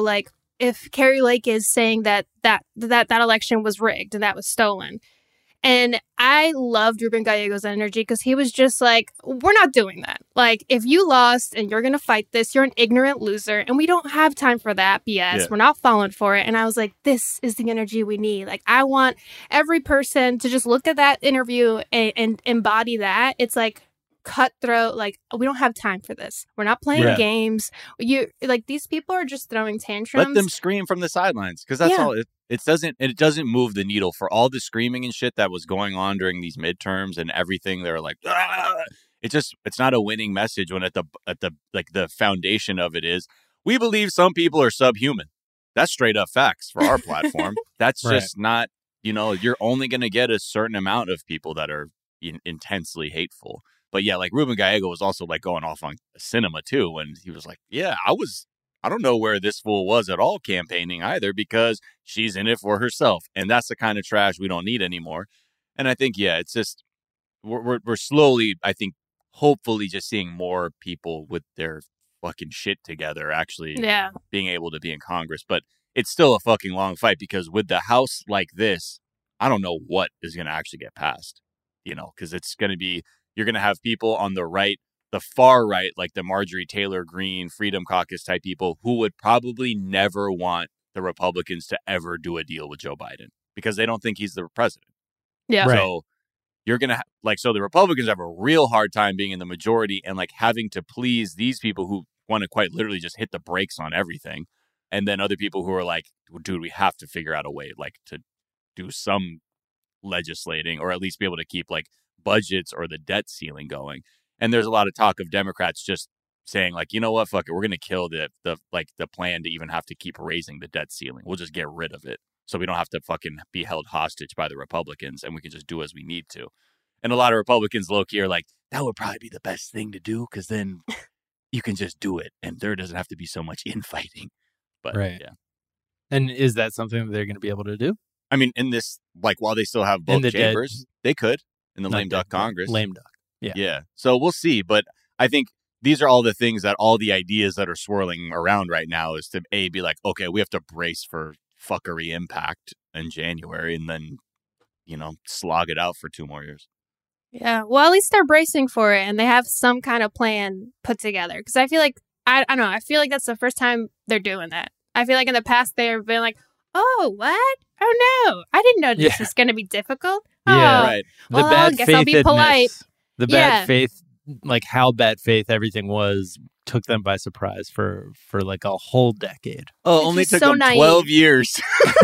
if Carrie Lake is saying that election was rigged and that was stolen. And I loved Ruben Gallego's energy because he was just we're not doing that. If you lost and you're going to fight this, you're an ignorant loser. And we don't have time for that BS. Yeah. We're not falling for it. And I was this is the energy we need. I want every person to just look at that interview and embody that. It's cutthroat. We don't have time for this. We're not playing games. These people are just throwing tantrums. Let them scream from the sidelines, because that's all. It doesn't move the needle for all the screaming and shit that was going on during these midterms and everything. They're it's not a winning message when at the foundation of it is we believe some people are subhuman. That's straight up facts for our platform. That's just not, you're only going to get a certain amount of people that are intensely hateful. But yeah, Ruben Gallego was also going off on cinema too, when he was I I don't know where this fool was at all campaigning either, because she's in it for herself. And that's the kind of trash we don't need anymore. And I think, yeah, it's just we're slowly, I think, hopefully just seeing more people with their fucking shit together actually being able to be in Congress. But it's still a fucking long fight, because with the House like this, I don't know what is going to actually get passed, you know, because it's going to be, you're going to have people on the right, the far right, like the Marjorie Taylor Greene, Freedom Caucus type people who would probably never want the Republicans to ever do a deal with Joe Biden because they don't think he's the president. Yeah. Right. So you're going to so the Republicans have a real hard time being in the majority and like having to please these people who want to quite literally just hit the brakes on everything. And then other people who are like, dude, we have to figure out a way like to do some legislating or at least be able to keep like budgets or the debt ceiling going. And there's a lot of talk of Democrats just saying like, you know what, fuck it, we're going to kill the plan to even have to keep raising the debt ceiling. We'll just get rid of it so we don't have to fucking be held hostage by the Republicans and we can just do as we need to. And a lot of Republicans low-key are like, that would probably be the best thing to do because then you can just do it and there doesn't have to be so much infighting. But yeah. And is that something that they're going to be able to do? I mean, in this, like, while they still have both chambers, they could in the lame duck Congress. Lame duck. Yeah. Yeah. So we'll see. But I think these are all the things that all the ideas that are swirling around right now is to be like, okay, we have to brace for fuckery impact in January and then, you know, slog it out for 2 more years. Yeah. Well, at least they're bracing for it and they have some kind of plan put together. Because I feel like, I don't know, I feel like that's the first time they're doing that. I feel like in the past they've been like, oh, what? Oh, no. I didn't know this was going to be difficult. Yeah, oh, right. Well, The bad I guess I'll be polite. The bad faith, like how bad faith everything was, took them by surprise for like a whole decade. Oh, it only took them 12 years.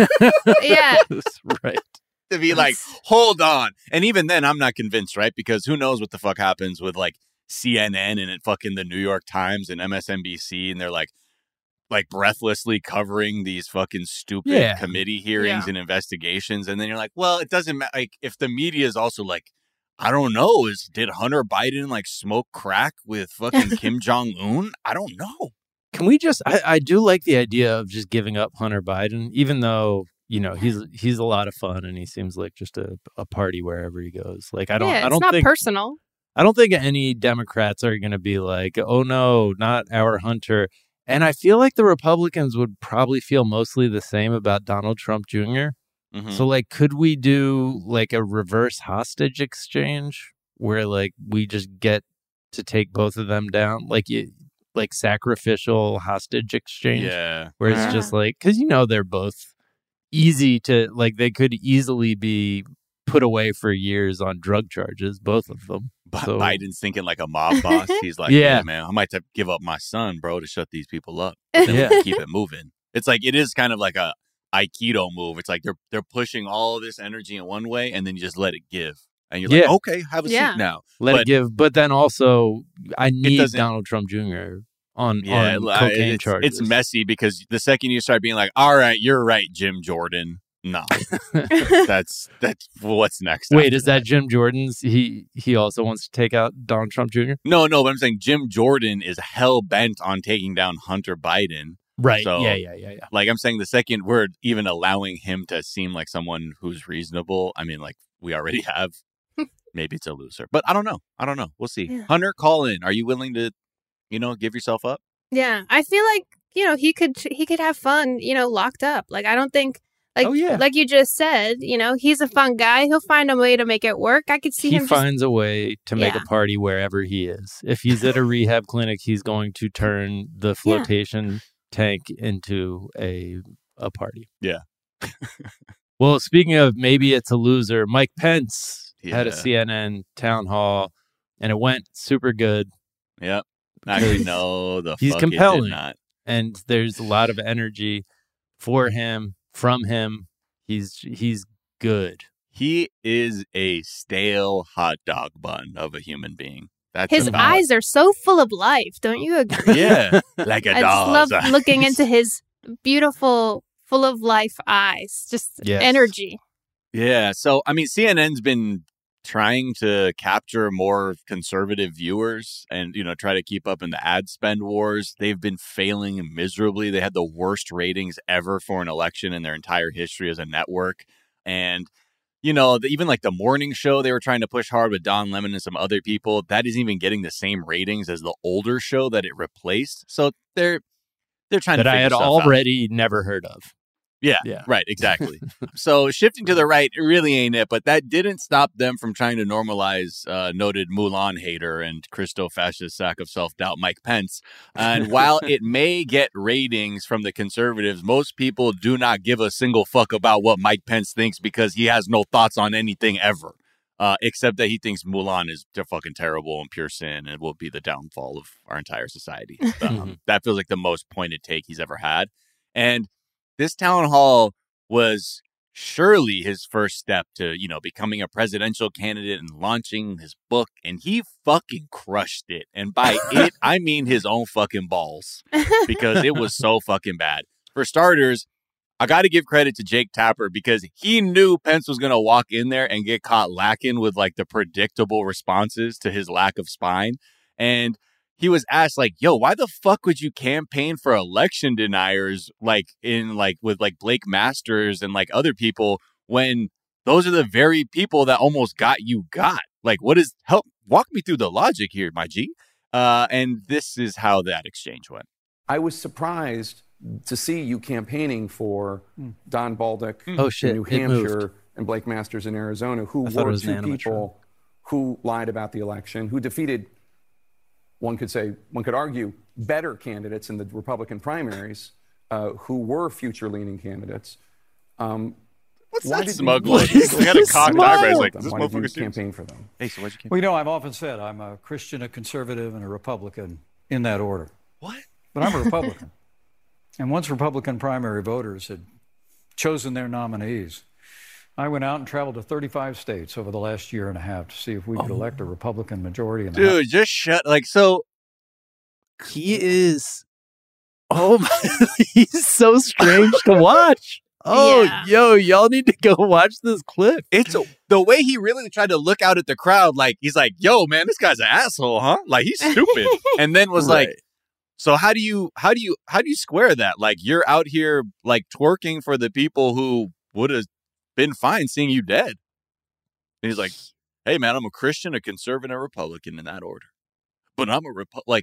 Yeah. That's right. To be like, hold on. And even then, I'm not convinced, right? Because who knows what the fuck happens with like CNN and fucking the New York Times and MSNBC, and they're like breathlessly covering these fucking stupid committee hearings and investigations. And then you're like, well, it doesn't matter. Like, if the media is also like, I don't know, did Hunter Biden like smoke crack with fucking Kim Jong-un? I don't know. Can we just, I do like the idea of just giving up Hunter Biden, even though, you know, he's a lot of fun and he seems like just a party wherever he goes. Like, I don't not think personal. I don't think any Democrats are going to be like, oh no, not our Hunter. And I feel like the Republicans would probably feel mostly the same about Donald Trump Jr. Mm-hmm. So, like, could we do like a reverse hostage exchange where like we just get to take both of them down, like sacrificial hostage exchange? Yeah, where it's just like, because you know they're both easy to like, they could easily be put away for years on drug charges, both of them. So, Biden's thinking like a mob boss. He's like, yeah, man, I might have to give up my son, bro, to shut these people up. And then we can keep it moving. It's like, it is kind of like a Aikido move. It's like they're pushing all this energy in one way and then you just let it give. And you're like, okay, have a seat now. Let it give. But then also, I need Donald Trump Jr. on cocaine charges. It's messy because the second you start being like, all right, you're right, Jim Jordan. No, that's what's next. Wait, is that Jim Jordan's? He also wants to take out Donald Trump Jr.? No, but I'm saying Jim Jordan is hell bent on taking down Hunter Biden. Right. So, yeah. Like, I'm saying the second we're even allowing him to seem like someone who's reasonable, I mean, like, we already have, maybe it's a loser. But I don't know. We'll see. Yeah. Hunter, call in. Are you willing to, give yourself up? Yeah. I feel like, he could have fun, locked up. Like, I don't think, like you just said, he's a fun guy. He'll find a way to make it work. I could see him. He finds a way to make a party wherever he is. If he's at a rehab clinic, he's going to turn the flotation tank into a party. Yeah. Well, speaking of maybe it's a loser, Mike Pence had a CNN town hall and it went super good. Yep. Actually, no, he's fuck compelling. It did not. And there's a lot of energy for him, from him. He's good. He is a stale hot dog bun of a human being. That's his eyes are so full of life. Don't you agree? Yeah, like a doll's I just love looking into his beautiful, full of life eyes. Just energy. Yeah. So, I mean, CNN's been trying to capture more conservative viewers and, try to keep up in the ad spend wars. They've been failing miserably. They had the worst ratings ever for an election in their entire history as a network. And, even like the morning show they were trying to push hard with Don Lemon and some other people, that isn't even getting the same ratings as the older show that it replaced. So they're trying to figure that I had stuff already never heard of. Yeah, right, exactly. So shifting to the right really ain't it, but that didn't stop them from trying to normalize noted Mulan hater and Christo-fascist sack of self-doubt Mike Pence. And while it may get ratings from the conservatives, most people do not give a single fuck about what Mike Pence thinks because he has no thoughts on anything ever, except that he thinks Mulan is fucking terrible and pure sin and will be the downfall of our entire society. That feels like the most pointed take he's ever had. And this town hall was surely his first step to, becoming a presidential candidate and launching his book. And he fucking crushed it. And by it, I mean his own fucking balls, because it was so fucking bad. For starters, I got to give credit to Jake Tapper because he knew Pence was going to walk in there and get caught lacking with like the predictable responses to his lack of spine. And he was asked, like, yo, why the fuck would you campaign for election deniers with Blake Masters and like other people when those are the very people that almost got you got? Like, walk me through the logic here, my G. And this is how that exchange went. I was surprised to see you campaigning for Don Bolduc in New Hampshire and Blake Masters in Arizona, who were two people who lied about the election, who defeated, one could argue, better candidates in the Republican primaries, who were future-leaning candidates. What's that smug look? He got a cocked eyebrow. Like, this why did you motherfucker campaign for them? Hey, so why'd you campaign? Well, I've often said I'm a Christian, a conservative, and a Republican in that order. What? But I'm a Republican. And once Republican primary voters had chosen their nominees, I went out and traveled to 35 states over the last year and a half to see if we could elect a Republican majority in the House. Dude, just shut. Like, so he is. Oh my! He's so strange to watch. Oh, yeah. Yo, y'all need to go watch this clip. It's the way he really tried to look out at the crowd. Like, he's like, yo, man, this guy's an asshole, huh? Like, he's stupid. And then was like, so how do you square that? Like, you're out here like twerking for the people who would have been fine seeing you dead. And he's like, hey, man, I'm a Christian, a conservative, a Republican in that order. But I'm a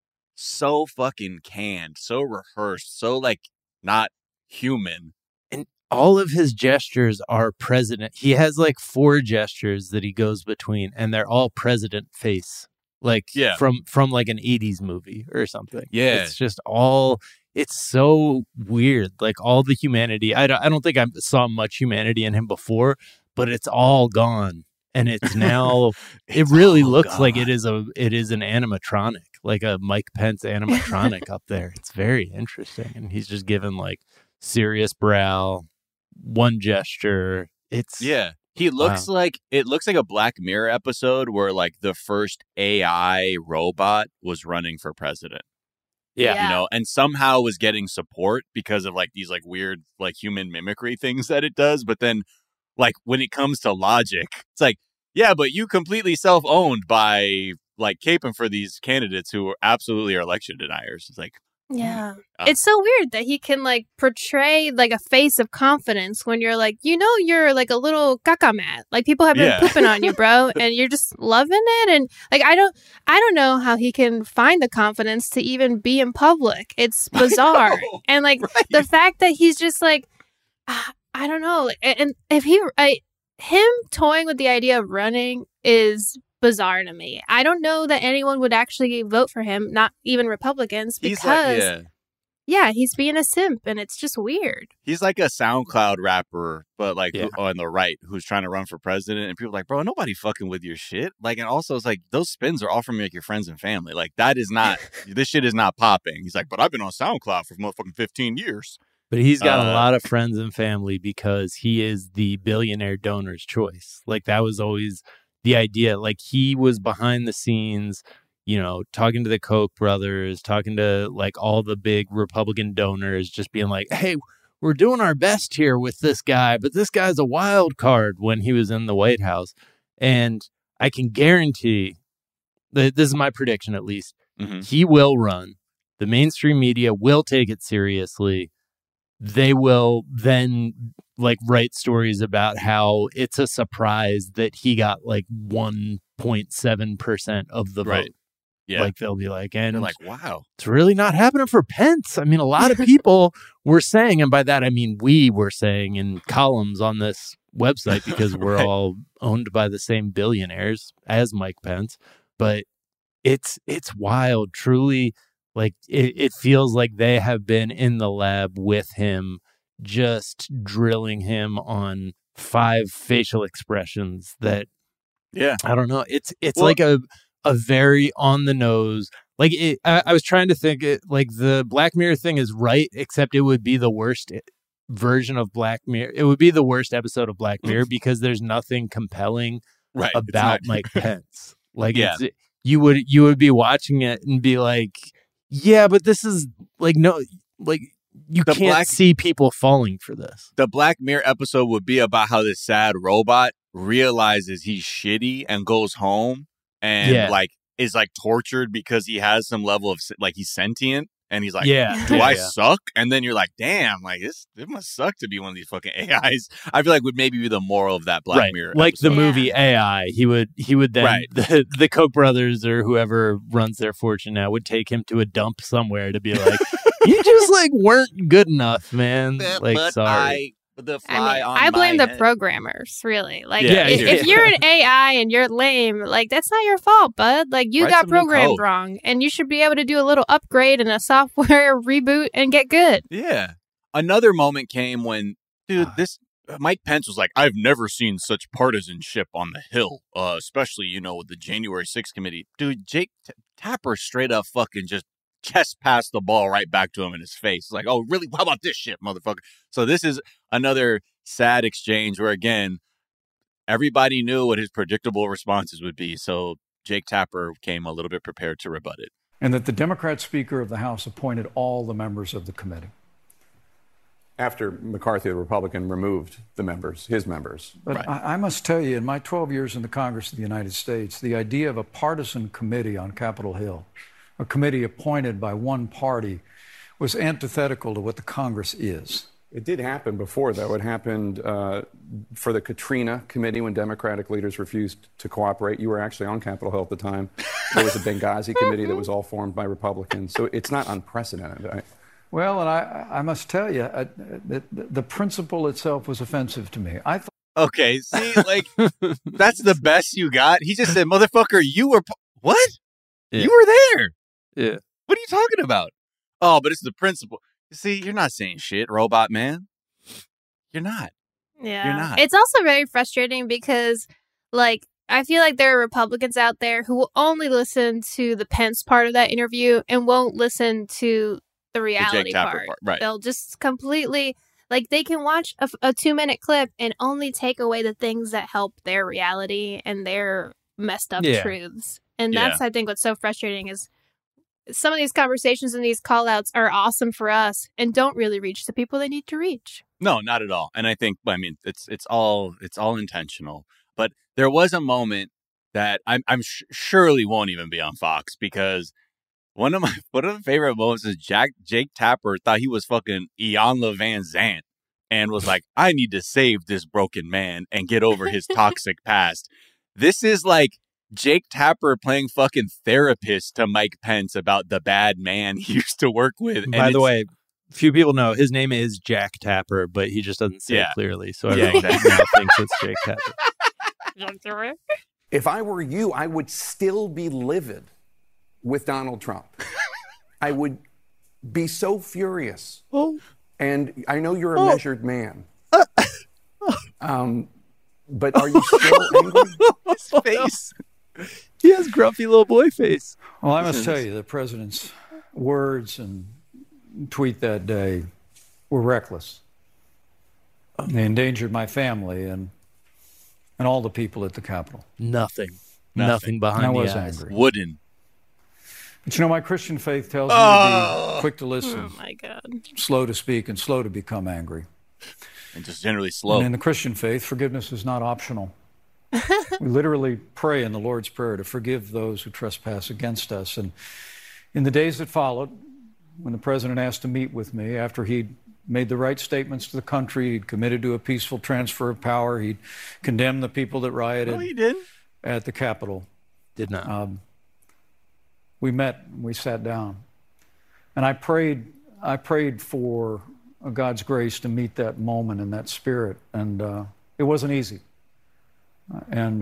so fucking canned, so rehearsed, so like not human. And all of his gestures are president. He has like 4 gestures that he goes between, and they're all president face. Like from like an 80s movie or something. Yeah. It's just all, it's so weird. Like all the humanity. I don't think I saw much humanity in him before, but it's all gone. And it's now, it really looks like it is an animatronic, like a Mike Pence animatronic up there. It's very interesting. And he's just given like serious brow, one gesture. It's He looks like, it looks like a Black Mirror episode where like the first AI robot was running for president. Yeah. And somehow was getting support because of like these like weird like human mimicry things that it does. But then like when it comes to logic, it's like, yeah, but you completely self-owned by like caping for these candidates who absolutely are election deniers. It's like, yeah. It's so weird that he can like portray like a face of confidence when you're like, you're like a little caca mat. Like people have been pooping on you, bro, and you're just loving it. And like I don't know how he can find the confidence to even be in public. It's bizarre. And like the fact that he's just like, I don't know. And if him toying with the idea of running is bizarre to me. I don't know that anyone would actually vote for him, not even Republicans, because he's being a simp, and it's just weird. He's like a SoundCloud rapper, but like on the right, who's trying to run for president, and people are like, bro, nobody fucking with your shit. Like, and also it's like those spins are all from like your friends and family. Like that is not this shit is not popping. He's like, but I've been on SoundCloud for motherfucking 15 years. But he's got a lot of friends and family because he is the billionaire donor's choice. Like that was always the idea. Like he was behind the scenes, talking to the Koch brothers, talking to like all the big Republican donors, just being like, hey, we're doing our best here with this guy, but this guy's a wild card when he was in the White House. And I can guarantee that this is my prediction, at least. Mm-hmm. He will run. The mainstream media will take it seriously. They will then write stories about how it's a surprise that he got 1.7% of the vote. Yeah. They'll be and they're wow, it's really not happening for Pence. I mean, a lot of people were saying, and by that I mean we were saying in columns on this website because we're all owned by the same billionaires as Mike Pence. But it's wild, truly. It feels like they have been in the lab with him, just drilling him on 5 facial expressions that, I don't know. It's a very on the nose. I was trying to think the Black Mirror thing is right, except it would be the worst version of Black Mirror. It would be the worst episode of Black Mirror because there's nothing compelling about Mike Pence. You would be watching it and be yeah, but this is you can't see people falling for this. The Black Mirror episode would be about how this sad robot realizes he's shitty and goes home and is tortured because he has some level of he's sentient and he's do I suck? And then you're damn, it must suck to be one of these fucking AIs. I feel would maybe be the moral of that Black Mirror episode. The movie AI, he would then the Koch brothers or whoever runs their fortune now would take him to a dump somewhere to be you just weren't good enough, man. Sorry. I blame the programmers, really. If you're an AI and you're lame, that's not your fault, bud. You got programmed wrong, and you should be able to do a little upgrade and a software reboot and get good. Yeah. Another moment came when, this Mike Pence was I've never seen such partisanship on the Hill, especially, with the January 6th committee. Dude, Jake Tapper straight up fucking just chest passed the ball right back to him in his face. It's oh, really? How about this shit, motherfucker? So this is another sad exchange where, again, everybody knew what his predictable responses would be. So Jake Tapper came a little bit prepared to rebut it. And that the Democrat Speaker of the House appointed all the members of the committee. After McCarthy, the Republican, removed his members. But I must tell you, in my 12 years in the Congress of the United States, the idea of a partisan committee on Capitol Hill, a committee appointed by one party, was antithetical to what the Congress is. It did happen before, though. It happened for the Katrina committee when Democratic leaders refused to cooperate. You were actually on Capitol Hill at the time. There was a Benghazi committee that was all formed by Republicans. So it's not unprecedented. Well, and I must tell you, the principle itself was offensive to me. I thought. Okay, see, that's the best you got? He just said, motherfucker, you were... What? Yeah. You were there. Yeah. What are you talking about? Oh, but it's the principle. See, you're not saying shit, robot man. You're not. Yeah. You're not. It's also very frustrating because, I feel like there are Republicans out there who will only listen to the Pence part of that interview and won't listen to the reality part. Right. They'll just completely, they can watch a 2-minute clip and only take away the things that help their reality and their messed up truths. And that's, I think, what's so frustrating is some of these conversations and these call-outs are awesome for us and don't really reach the people they need to reach. No, not at all. And I think, it's all intentional. But there was a moment that I'm surely won't even be on Fox because one of the favorite moments is Jake Tapper thought he was fucking Iyanla Vanzant and was I need to save this broken man and get over his toxic past. This is Jake Tapper playing fucking therapist to Mike Pence about the bad man he used to work with. And by the way, few people know his name is Jack Tapper, but he just doesn't say it clearly. So everyone now thinks it's Jake Tapper. If I were you, I would still be livid with Donald Trump. I would be so furious. Oh. And I know you're a measured man. But are you still angry? His face. He has grumpy little boy face. Well, I must tell you, the president's words and tweet that day were reckless. They endangered my family and all the people at the Capitol. Nothing behind I was the eyes. Angry. Wooden. But my Christian faith tells me to be quick to listen. Oh, my God. Slow to speak and slow to become angry. And just generally slow. And in the Christian faith, forgiveness is not optional. We literally pray in the Lord's Prayer to forgive those who trespass against us. And in the days that followed, when the president asked to meet with me after he'd made the right statements to the country, he'd committed to a peaceful transfer of power, he'd condemned the people that rioted he did. At the Capitol. Did not. We met, we sat down, and I prayed for God's grace to meet that moment in that spirit, and it wasn't easy. And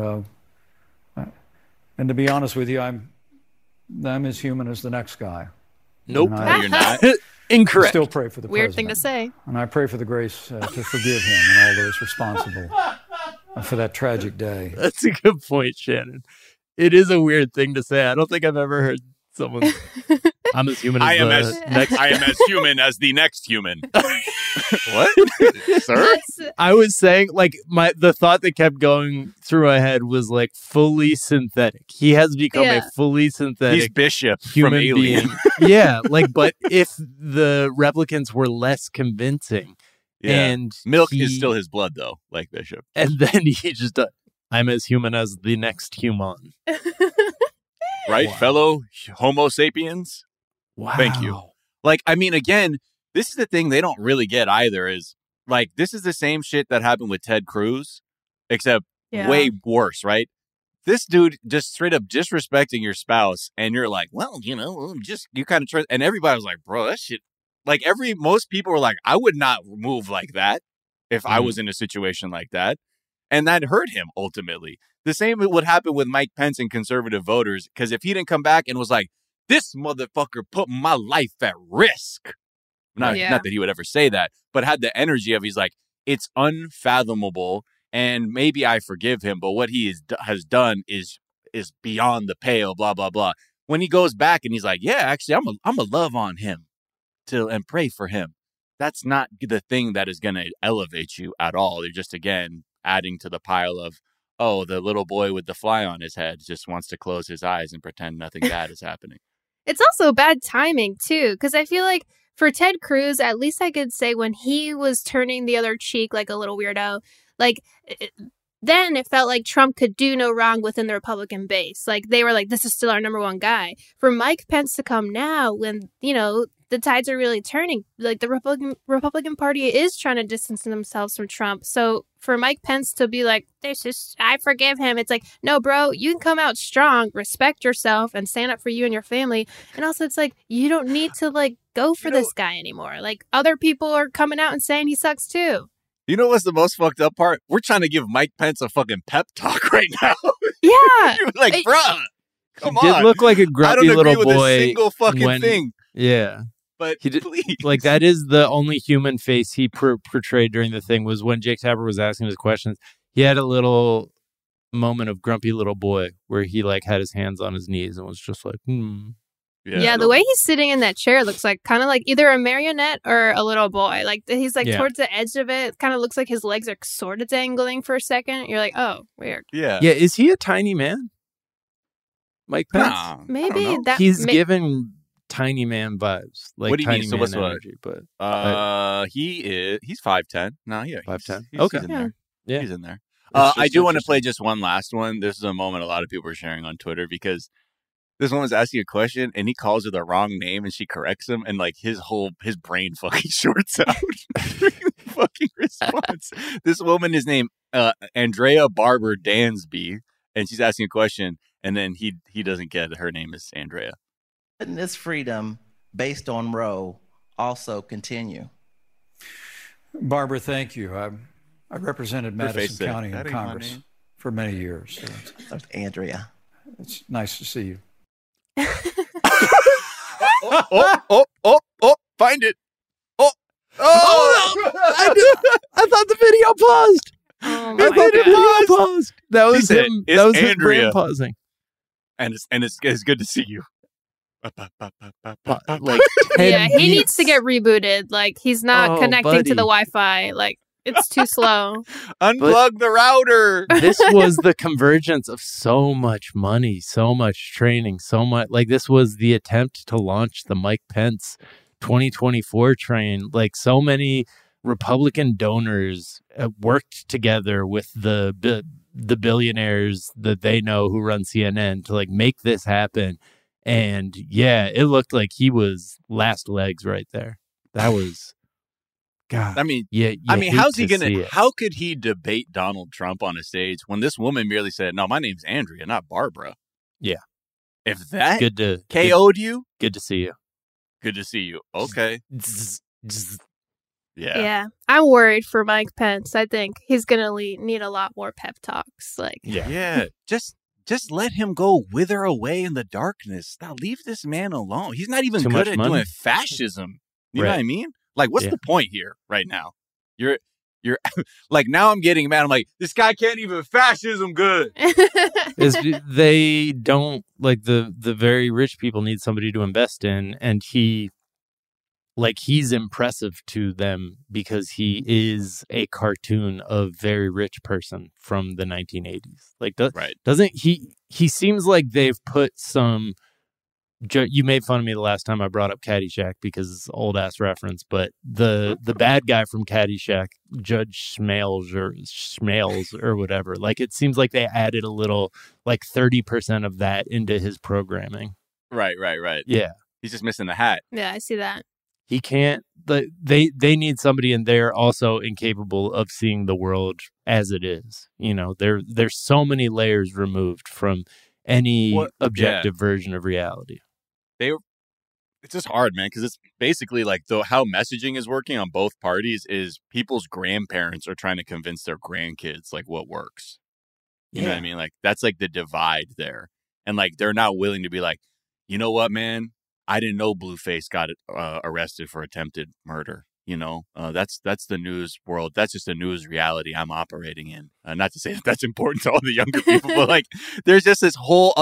to be honest with you, I'm as human as the next guy. Nope, no, you're not. Incorrect. I still pray for the Weird president. thing to say. And I pray for the grace to forgive him and all those responsible for that tragic day. That's a good point, Shannon. It is a weird thing to say. I don't think I've ever heard someone. I'm as human as I am as human as the next human. What, sir? I was saying, like, the thought that kept going through my head was like fully synthetic. He has become a fully synthetic. He's Bishop human from Alien. being. Yeah, like, but if the replicants were less convincing, and Milk is still his blood, though, like Bishop, and then he just. I'm as human as the next human. Right, fellow Homo sapiens? Wow. Thank you. Like, I mean, again, this is the thing they don't really get either is, like, this is the same shit that happened with Ted Cruz, except way worse, right? This dude just straight up disrespecting your spouse, and you're like, well, you kind of try, and everybody was like, bro, that shit, like, most people were like, I would not move like that if I was in a situation like that. And that hurt him, ultimately. The same would happen with Mike Pence and conservative voters, because if he didn't come back and was like, this motherfucker put my life at risk. Not that he would ever say that, but had the energy of, he's like, it's unfathomable, and maybe I forgive him, but what he has done is beyond the pale, blah, blah, blah. When he goes back and he's like, yeah, actually, I'm a love on him and pray for him. That's not the thing that is going to elevate you at all. You're just, again, adding to the pile of, oh, the little boy with the fly on his head just wants to close his eyes and pretend nothing bad is happening. It's also bad timing, too, because I feel like for Ted Cruz, at least I could say when he was turning the other cheek like a little weirdo, like, then it felt like Trump could do no wrong within the Republican base. Like, they were like, this is still our number one guy. For Mike Pence to come now when, the tides are really turning, like the Republican Party is trying to distance themselves from Trump. So for Mike Pence to be like, I forgive him. It's like, no, bro, you can come out strong, respect yourself, and stand up for you and your family. And also, it's like, you don't need to go for this guy anymore. Like, other people are coming out and saying he sucks too. You know what's the most fucked up part? We're trying to give Mike Pence a fucking pep talk right now. Yeah. You're like, bruh, come on. He did look like a grumpy little boy. I don't agree with a single fucking thing. Yeah. But he did, please. Like, that is the only human face he portrayed during the thing, was when Jake Tapper was asking his questions. He had a little moment of grumpy little boy where he had his hands on his knees and was just like, Yeah, the way he's sitting in that chair looks like kind of like either a marionette or a little boy. Like, he's towards the edge of it. It kind of looks like his legs are sort of dangling for a second. You're like, oh, weird. Yeah. Yeah, is he a tiny man? Mike Pence? Nah, maybe that he's given tiny man vibes, like what do you tiny mean? So man what's energy. But he's 5'10". No, yeah, 5'10". Okay, in there. Yeah, he's in there. I do want to play just one last one. This is a moment a lot of people are sharing on Twitter because this woman's asking a question and he calls her the wrong name and she corrects him and his brain fucking shorts out during the fucking response. This woman is named Andrea Barber Dansby and she's asking a question and then he doesn't get her name is Andrea. Shouldn't this freedom based on Roe also continue? Barbara, thank you. I represented Madison County in Congress for many years. So that's Andrea. It's nice to see you. Find it. I thought the video paused. Oh I thought the video paused. That was him. That was his brain Andrea pausing. And it's good to see you. Yeah, he needs to get rebooted. Like, he's not connecting to the Wi-Fi. Like, it's too slow. Unplug the router. This was the convergence of so much money, so much training, so much. Like, this was the attempt to launch the Mike Pence 2024 train. Like, so many Republican donors worked together with the the billionaires that they know who run CNN to like make this happen. And yeah, it looked like he was last legs right there. That was, God. I mean, how could he debate Donald Trump on a stage when this woman merely said, "No, my name's Andrea, not Barbara"? Yeah. If that KO'd you, good to see you. Good to see you. Okay. Yeah. Yeah. I'm worried for Mike Pence. I think he's going to need a lot more pep talks. Like, yeah. Just let him go wither away in the darkness. Now leave this man alone. He's not even good at doing fascism. You know what I mean? Like, what's the point here right now? You're like, now I'm getting mad. I'm like, this guy can't even fascism good. They don't, like, the very rich people need somebody to invest in, and he's impressive to them because he is a cartoon of very rich person from the 1980s. Like, doesn't he seems like they've put some. You made fun of me the last time I brought up Caddyshack because it's an old ass reference, but the bad guy from Caddyshack, Judge Schmales or whatever, like, it seems like they added a little, like, 30% of that into his programming. Right. Yeah. He's just missing the hat. Yeah, I see that. He can't. They need somebody, and they're also incapable of seeing the world as it is. You know, there's so many layers removed from any objective version of reality. It's just hard, man, because it's basically like how messaging is working on both parties is people's grandparents are trying to convince their grandkids like what works. You know what I mean? Like, that's like the divide there, and like they're not willing to be like, you know what, man. I didn't know Blueface got arrested for attempted murder. You know, that's the news world. That's just a news reality I'm operating in. Not to say that that's important to all the younger people, but like, there's just this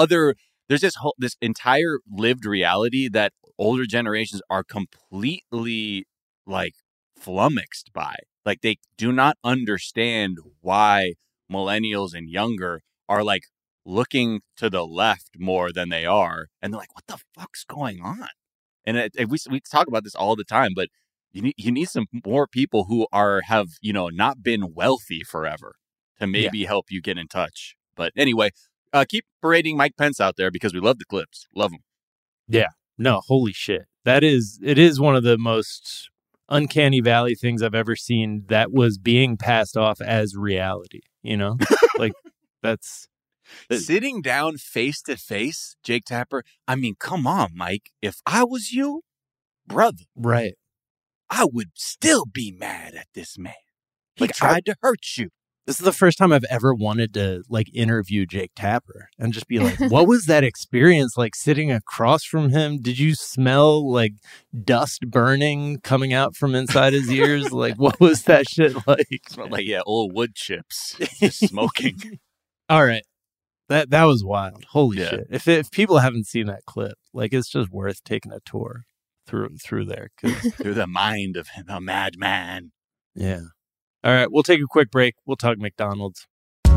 this entire lived reality that older generations are completely like flummoxed by. Like, they do not understand why millennials and younger are like looking to the left more than they are, and they're like, what the fuck's going on? And we talk about this all the time, but you need some more people who have not been wealthy forever to maybe help you get in touch. But anyway, keep parading Mike Pence out there because we love the clips. Love them. Yeah. No, holy shit. It is one of the most uncanny valley things I've ever seen that was being passed off as reality, you know? Like, that's... Sitting down face to face, Jake Tapper. I mean, come on, Mike. If I was you, brother, right, I would still be mad at this man. He tried to hurt you. This is the first time I've ever wanted to like interview Jake Tapper and just be like, what was that experience like sitting across from him? Did you smell like dust burning coming out from inside his ears? Like, what was that shit like? It smelled like old wood chips, just smoking. All right. That was wild. Holy shit. If people haven't seen that clip, like, it's just worth taking a tour through there. Through the mind of a madman. Yeah. All right. We'll take a quick break. We'll talk McDonald's.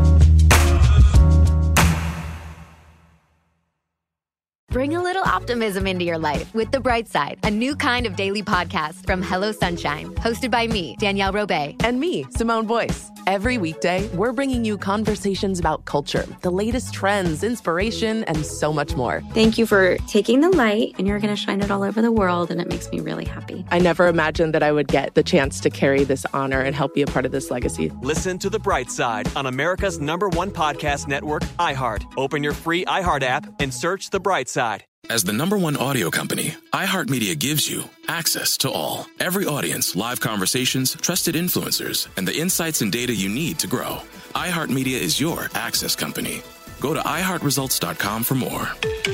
Bring a little optimism into your life with The Bright Side, a new kind of daily podcast from Hello Sunshine, hosted by me, Danielle Robay. And me, Simone Boyce. Every weekday, we're bringing you conversations about culture, the latest trends, inspiration, and so much more. Thank you for taking the light, and you're going to shine it all over the world, and it makes me really happy. I never imagined that I would get the chance to carry this honor and help be a part of this legacy. Listen to The Bright Side on America's #1 podcast network, iHeart. Open your free iHeart app and search The Bright Side. As the #1 audio company, iHeartMedia gives you access to all. Every audience, live conversations, trusted influencers, and the insights and data you need to grow. iHeartMedia is your access company. Go to iHeartResults.com for more.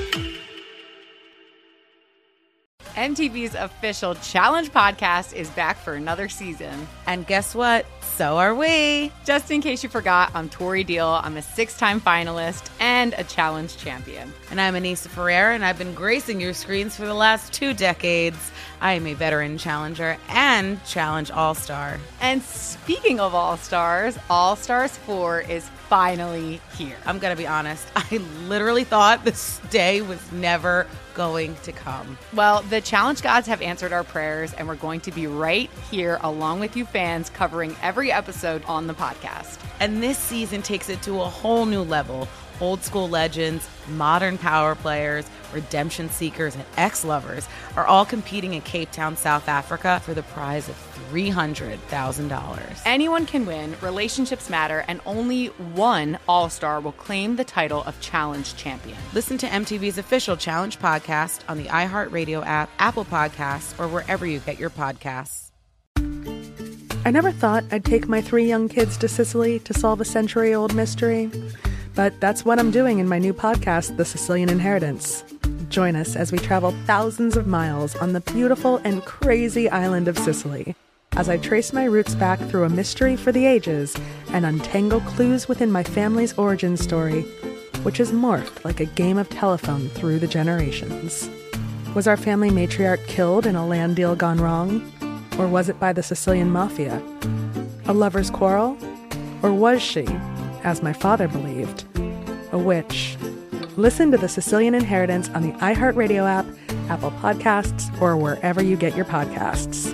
MTV's official Challenge podcast is back for another season. And guess what? So are we. Just in case you forgot, I'm Tori Deal. I'm a 6-time finalist and a challenge champion. And I'm Anissa Ferreira, and I've been gracing your screens for the last 2 decades. I am a veteran challenger and challenge all-star. And speaking of all-stars, All Stars 4 is finally here. I'm going to be honest. I literally thought this day was never going to come. Well, the challenge gods have answered our prayers, and we're going to be right here along with you fans covering every episode on the podcast. And this season takes it to a whole new level. Old school legends, modern power players, redemption seekers, and ex-lovers are all competing in Cape Town, South Africa for the prize of $300,000. Anyone can win, relationships matter, and only one All-Star will claim the title of Challenge Champion. Listen to MTV's official Challenge podcast on the iHeartRadio app, Apple Podcasts, or wherever you get your podcasts. I never thought I'd take my 3 young kids to Sicily to solve a century-old mystery. But that's what I'm doing in my new podcast, The Sicilian Inheritance. Join us as we travel thousands of miles on the beautiful and crazy island of Sicily, as I trace my roots back through a mystery for the ages and untangle clues within my family's origin story, which has morphed like a game of telephone through the generations. Was our family matriarch killed in a land deal gone wrong? Or was it by the Sicilian mafia? A lover's quarrel? Or was she, as my father believed, a witch? Listen to The Sicilian Inheritance on the iHeartRadio app, Apple Podcasts, or wherever you get your podcasts.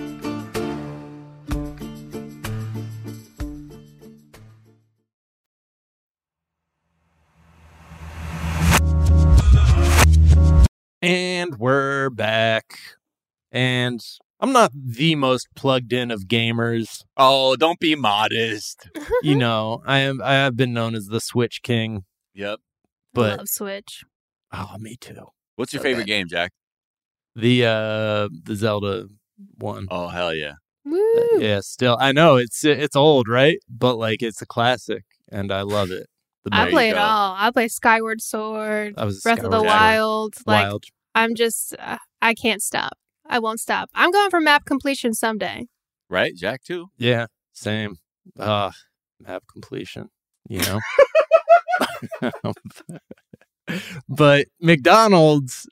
And we're back. And I'm not the most plugged in of gamers. Oh, don't be modest. You know, I have been known as the Switch King. Yep. But love Switch. Oh, me too. What's your favorite game, Jack? The Zelda one. Oh, hell yeah. Woo. Yeah, still. I know it's old, right? But like it's a classic and I love it. I play it all. I play Skyward Sword, Breath of the Wild. Like I'm just I can't stop. I won't stop. I'm going for map completion someday. Right, Jack too. Yeah, same. Map completion, you know. But McDonald's.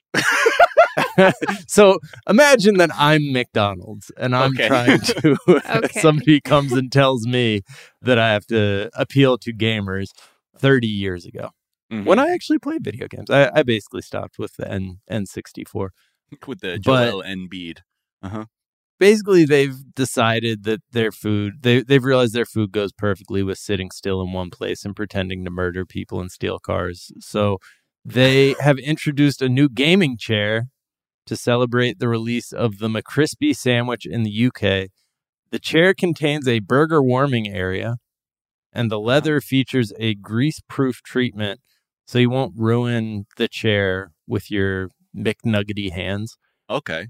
So imagine that I'm McDonald's and I'm trying to. Somebody comes and tells me that I have to appeal to gamers 30 years ago. Mm-hmm. When I actually played video games, I basically stopped with the N64. With the Joel Embiid. Basically, they've decided that their food, they've realized their food goes perfectly with sitting still in one place and pretending to murder people and steal cars. So they have introduced a new gaming chair to celebrate the release of the McCrispy sandwich in the UK. The chair contains a burger warming area, and the leather features a grease-proof treatment so you won't ruin the chair with your McNuggety hands. Okay.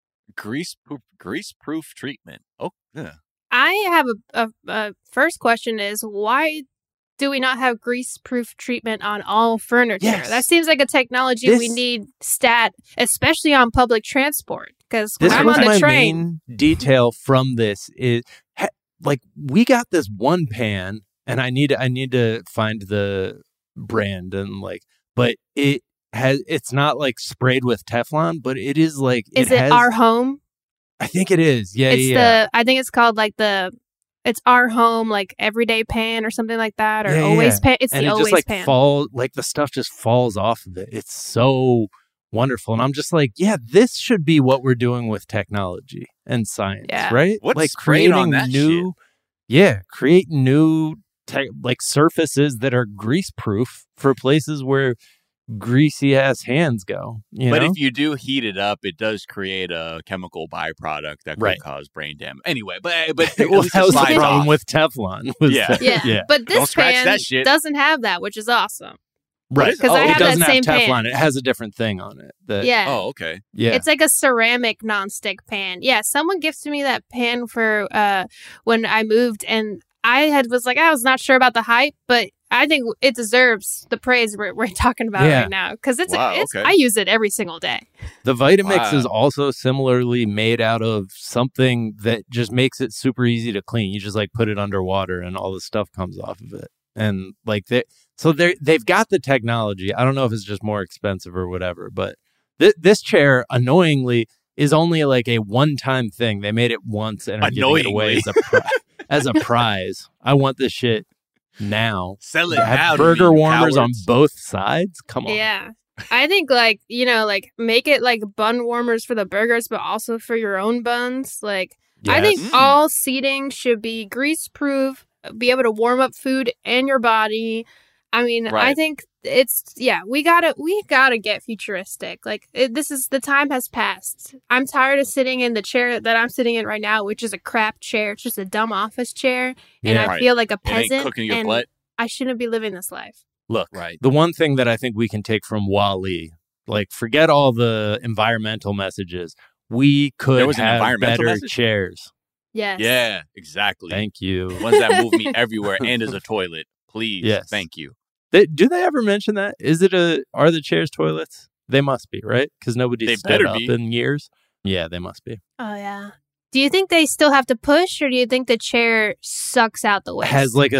Grease-proof treatment. Oh, yeah. I have a first question is, why do we not have grease-proof treatment on all furniture? Yes. That seems like a technology we need especially on public transport. Because when I'm on the train... main detail from this is, like, we got this one pan, and I need to find the brand, and like, but it's not like sprayed with Teflon, but it is like. Is it Our Home? I think it is. Yeah, I think it's called like it's Our Home, like Everyday Pan or something like that, or Always Pan. It's and the it Always just, Pan. Like the stuff just falls off of it. It's so wonderful, and I'm just like, yeah, this should be what we're doing with technology and science, right? What's like creating on that new, create new like surfaces that are grease proof for places where greasy ass hands go. But if you do heat it up, it does create a chemical byproduct that could cause brain damage. Anyway, but well, that was the problem with Teflon. But this pan doesn't have that, which is awesome. Right, because I have it doesn't that same have Teflon. pan. It has a different thing on it. Oh, okay. Yeah, it's like a ceramic nonstick pan. Yeah, someone gifted me that pan for when I moved, and I was not sure about the hype, but I think it deserves the praise we're talking about right now, because I use it every single day. The Vitamix is also similarly made out of something that just makes it super easy to clean. You just like put it underwater and all the stuff comes off of it. And like they've got the technology. I don't know if it's just more expensive or whatever, but this chair annoyingly is only like a one-time thing. They made it once and are giving it away as a prize. I want this shit now. Sell it Have now to burger me, you warmers on cowards. both sides? Come on. Yeah. I think make it like bun warmers for the burgers, but also for your own buns. Like I think all seating should be grease proof, be able to warm up food and your body. I mean, I think we gotta get futuristic. Like the time has passed. I'm tired of sitting in the chair that I'm sitting in right now, which is a crap chair. It's just a dumb office chair. And I feel like a peasant. It ain't cooking your and butt. I shouldn't be living this life. Look, the one thing that I think we can take from WALL-E, like forget all the environmental messages. We could have better chairs. Yes. Yeah, exactly. Thank you. Ones that move me everywhere and as a toilet. Please. Yes. Thank you. Do they ever mention that? Are the chairs toilets? They must be, right? Because nobody's stood up in years. Yeah, they must be. Oh, yeah. Do you think they still have to push, or do you think the chair sucks out the waste? Has like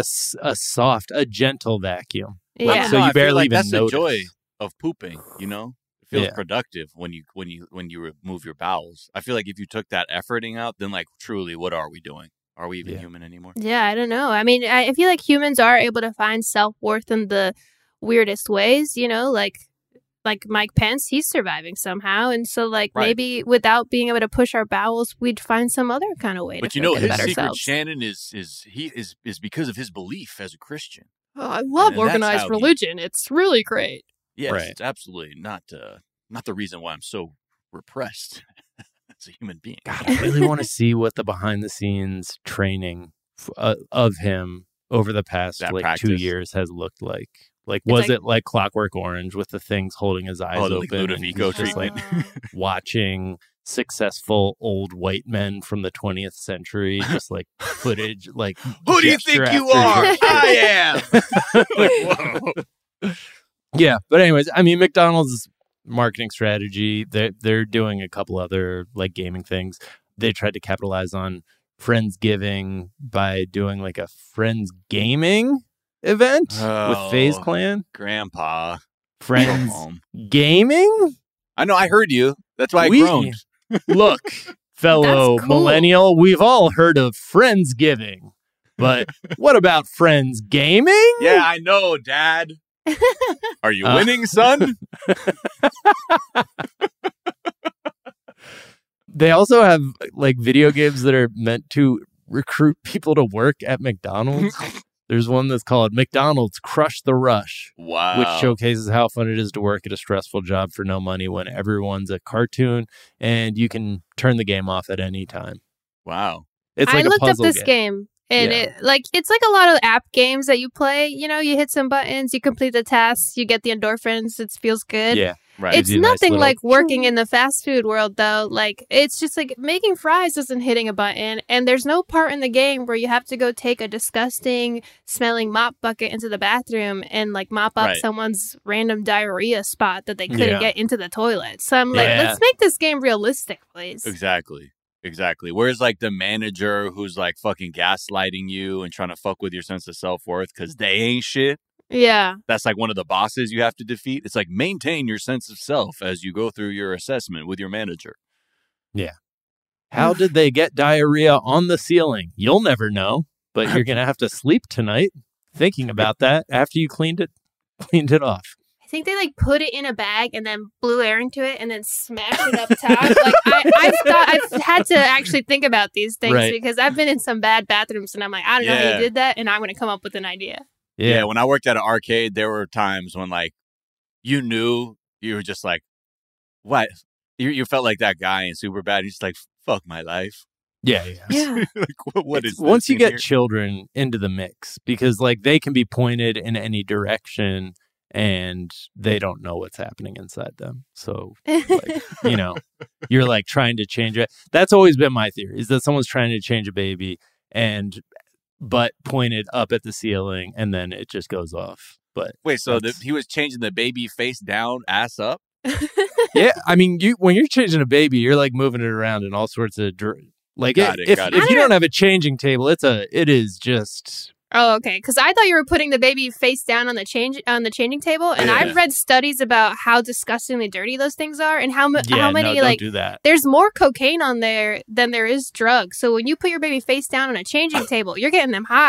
a gentle vacuum. Yeah. Like, so you barely even that's notice. the joy of pooping, you know? It feels productive when you remove your bowels. I feel like if you took that efforting out, then like truly, what are we doing? Are we even human anymore? Yeah, I don't know. I mean, I feel like humans are able to find self-worth in the weirdest ways, you know, like Mike Pence, he's surviving somehow. And so maybe without being able to push our bowels, we'd find some other kind of way to feel good about his secret, ourselves. Shannon, is because of his belief as a Christian. Oh, I love organized religion. It's really great. Yes, it's absolutely not the reason why I'm so repressed as a human being. God, I really want to see what the behind-the-scenes training of him over the past 2 years has looked like. Like, was it like Clockwork Orange with the things holding his eyes open? Like Ludovico treatment. Watching successful old white men from the 20th century, just like footage, like who do you think you are? I am. Whoa. Yeah, but anyways, I mean, McDonald's marketing strategy, they're doing a couple other like gaming things. They tried to capitalize on Friendsgiving by doing like a Friends gaming event with FaZe Clan. Grandpa. Friends gaming? I know, I heard you. That's why I groaned. Look, fellow millennial, we've all heard of Friendsgiving. But what about Friends gaming? Yeah, I know, Dad. Are you winning, son? They also have like video games that are meant to recruit people to work at McDonald's. There's one that's called McDonald's Crush the Rush. Wow. Which showcases how fun it is to work at a stressful job for no money when everyone's a cartoon and you can turn the game off at any time. Wow. It's like I looked a puzzle up this game. And it's like a lot of app games that you play. You know, you hit some buttons, you complete the tasks, you get the endorphins. It feels good. Yeah, right. It's nothing like working in the fast food world, though. Like, it's just like making fries isn't hitting a button. And there's no part in the game where you have to go take a disgusting smelling mop bucket into the bathroom and like mop up someone's random diarrhea spot that they couldn't get into the toilet. So I'm like, let's make this game realistic, please. Exactly. Whereas like the manager who's like fucking gaslighting you and trying to fuck with your sense of self-worth because they ain't shit. Yeah. That's like one of the bosses you have to defeat. It's like maintain your sense of self as you go through your assessment with your manager. Yeah. How did they get diarrhea on the ceiling? You'll never know, but you're going to have to sleep tonight thinking about that after you cleaned it off. I think they like put it in a bag and then blew air into it and then smashed it up top. Like I've had to actually think about these things because I've been in some bad bathrooms and I'm like, I don't know how you did that, and I'm going to come up with an idea. Yeah, when I worked at an arcade, there were times when like you knew you were just like, what? You felt like that guy in Superbad. He's just like, fuck my life. Yeah. Like, what is this once you get here? children into the mix, because like they can be pointed in any direction. And they don't know what's happening inside them. So, like, you know, you're like trying to change it. That's always been my theory, is that someone's trying to change a baby and butt pointed up at the ceiling and then it just goes off. But wait, so he was changing the baby face down, ass up? Yeah, I mean, when you're changing a baby, you're like moving it around in all sorts of like if you don't have a changing table, it is just. Oh, okay. Because I thought you were putting the baby face down on the changing table, and I've read studies about how disgustingly dirty those things are, and how many don't do that. There's more cocaine on there than there is drugs. So when you put your baby face down on a changing table, you're getting them high,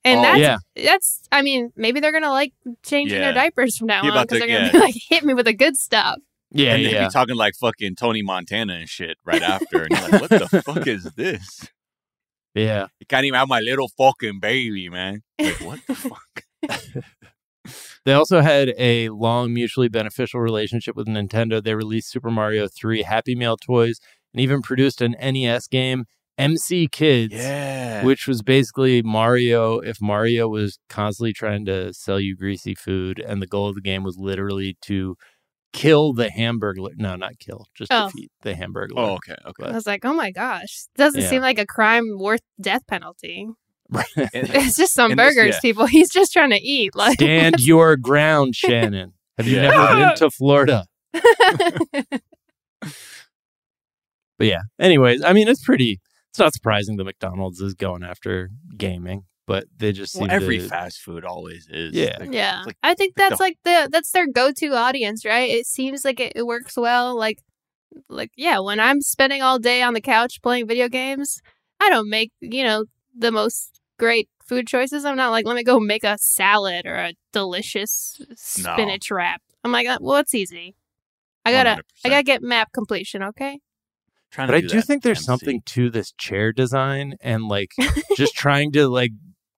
And that's, I mean, maybe they're going to like changing their diapers from now on because they're going to be like, hit me with the good stuff. Yeah, and they'd be talking like fucking Tony Montana and shit right after. And you're like, what the fuck is this? Yeah. You can't even have my little fucking baby, man. Like, what the fuck? They also had a long mutually beneficial relationship with Nintendo. They released Super Mario 3 Happy Meal toys and even produced an NES game, MC Kids, which was basically Mario if Mario was constantly trying to sell you greasy food, and the goal of the game was literally to kill the Hamburglar. No, not kill, just defeat the Hamburglar. Oh, okay. I was like, oh my gosh, doesn't seem like a crime worth death penalty. It's just some burgers, people. He's just trying to eat. Like, stand your ground, Shannon. Have you never been to Florida? But yeah. Anyways, I mean, it's not surprising that McDonald's is going after gaming, but they just seem every fast food always is. Yeah. Like, I think that's that's their go-to audience, right? It seems like it works well. Like when I'm spending all day on the couch playing video games, I don't make, the most great food choices. I'm not like, let me go make a salad or a delicious spinach wrap. I'm like, well, it's easy. I gotta get map completion, okay? But I do think there's something to this chair design and like just trying to like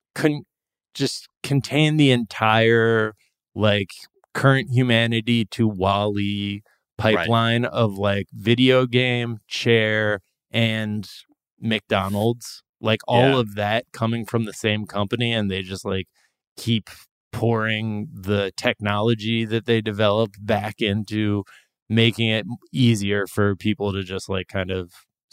just contain the entire like current humanity to WALL-E pipeline of like video game, chair, and McDonald's. Like all of that coming from the same company, and they just like keep pouring the technology that they developed back into making it easier for people to just like kind of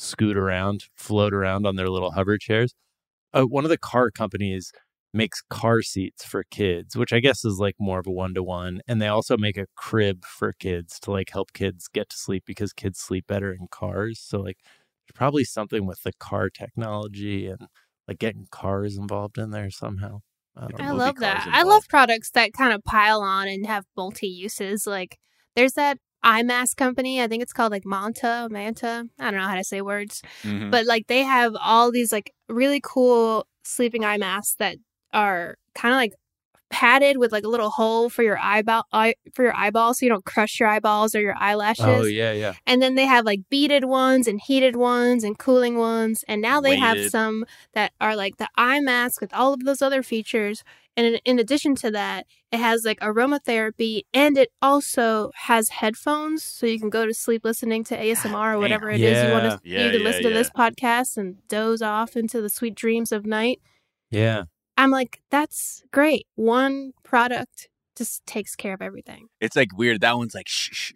float around on their little hover chairs. One of the car companies makes car seats for kids, which I guess is like more of a 1-to-1. And they also make a crib for kids to like help kids get to sleep because kids sleep better in cars. So like there's probably something with the car technology and like getting cars involved in there somehow. I love that. I love products that kind of pile on and have multi-uses. Like there's that eye mask company. I think it's called like Manta. I don't know how to say words. Mm-hmm. But like they have all these like really cool sleeping eye masks that are kind of like padded with like a little hole for your eyeballs so you don't crush your eyeballs or your eyelashes. Oh, yeah. And then they have like beaded ones and heated ones and cooling ones. And now they have some that are like the eye mask with all of those other features. And in addition to that, it has like aromatherapy, and it also has headphones, so you can go to sleep listening to ASMR or whatever it is you want to listen to this podcast and doze off into the sweet dreams of night. Yeah. I'm like, that's great. One product just takes care of everything. It's like weird. That one's like, shh.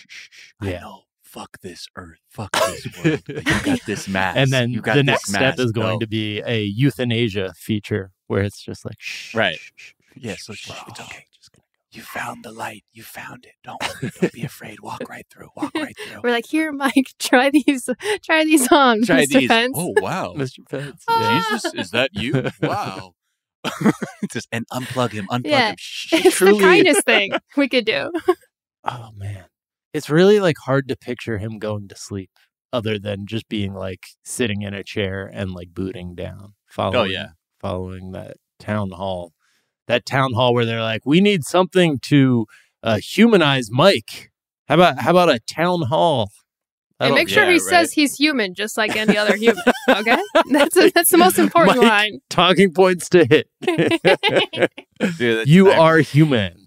I know. Fuck this earth. Fuck this world. You got this mask. And then the next step is going to be a euthanasia feature where it's just like, shh. Right. Yes. It's okay. You found the light. You found it. Don't be afraid. Walk right through. We're like, here, Mike, try these on, Mr. Pence. Oh, wow. Mr. Pence. Yeah. Jesus, is that you? Wow. And unplug him. Him. Shh. It's the kindest thing we could do. Oh, man. It's really like hard to picture him going to sleep other than just being like sitting in a chair and like booting down following that town hall. That town hall where they're like, we need something to humanize Mike. How about a town hall? And make sure he says he's human, just like any other human. Okay, that's the most important line. Talking points to hit. Dude, you are human.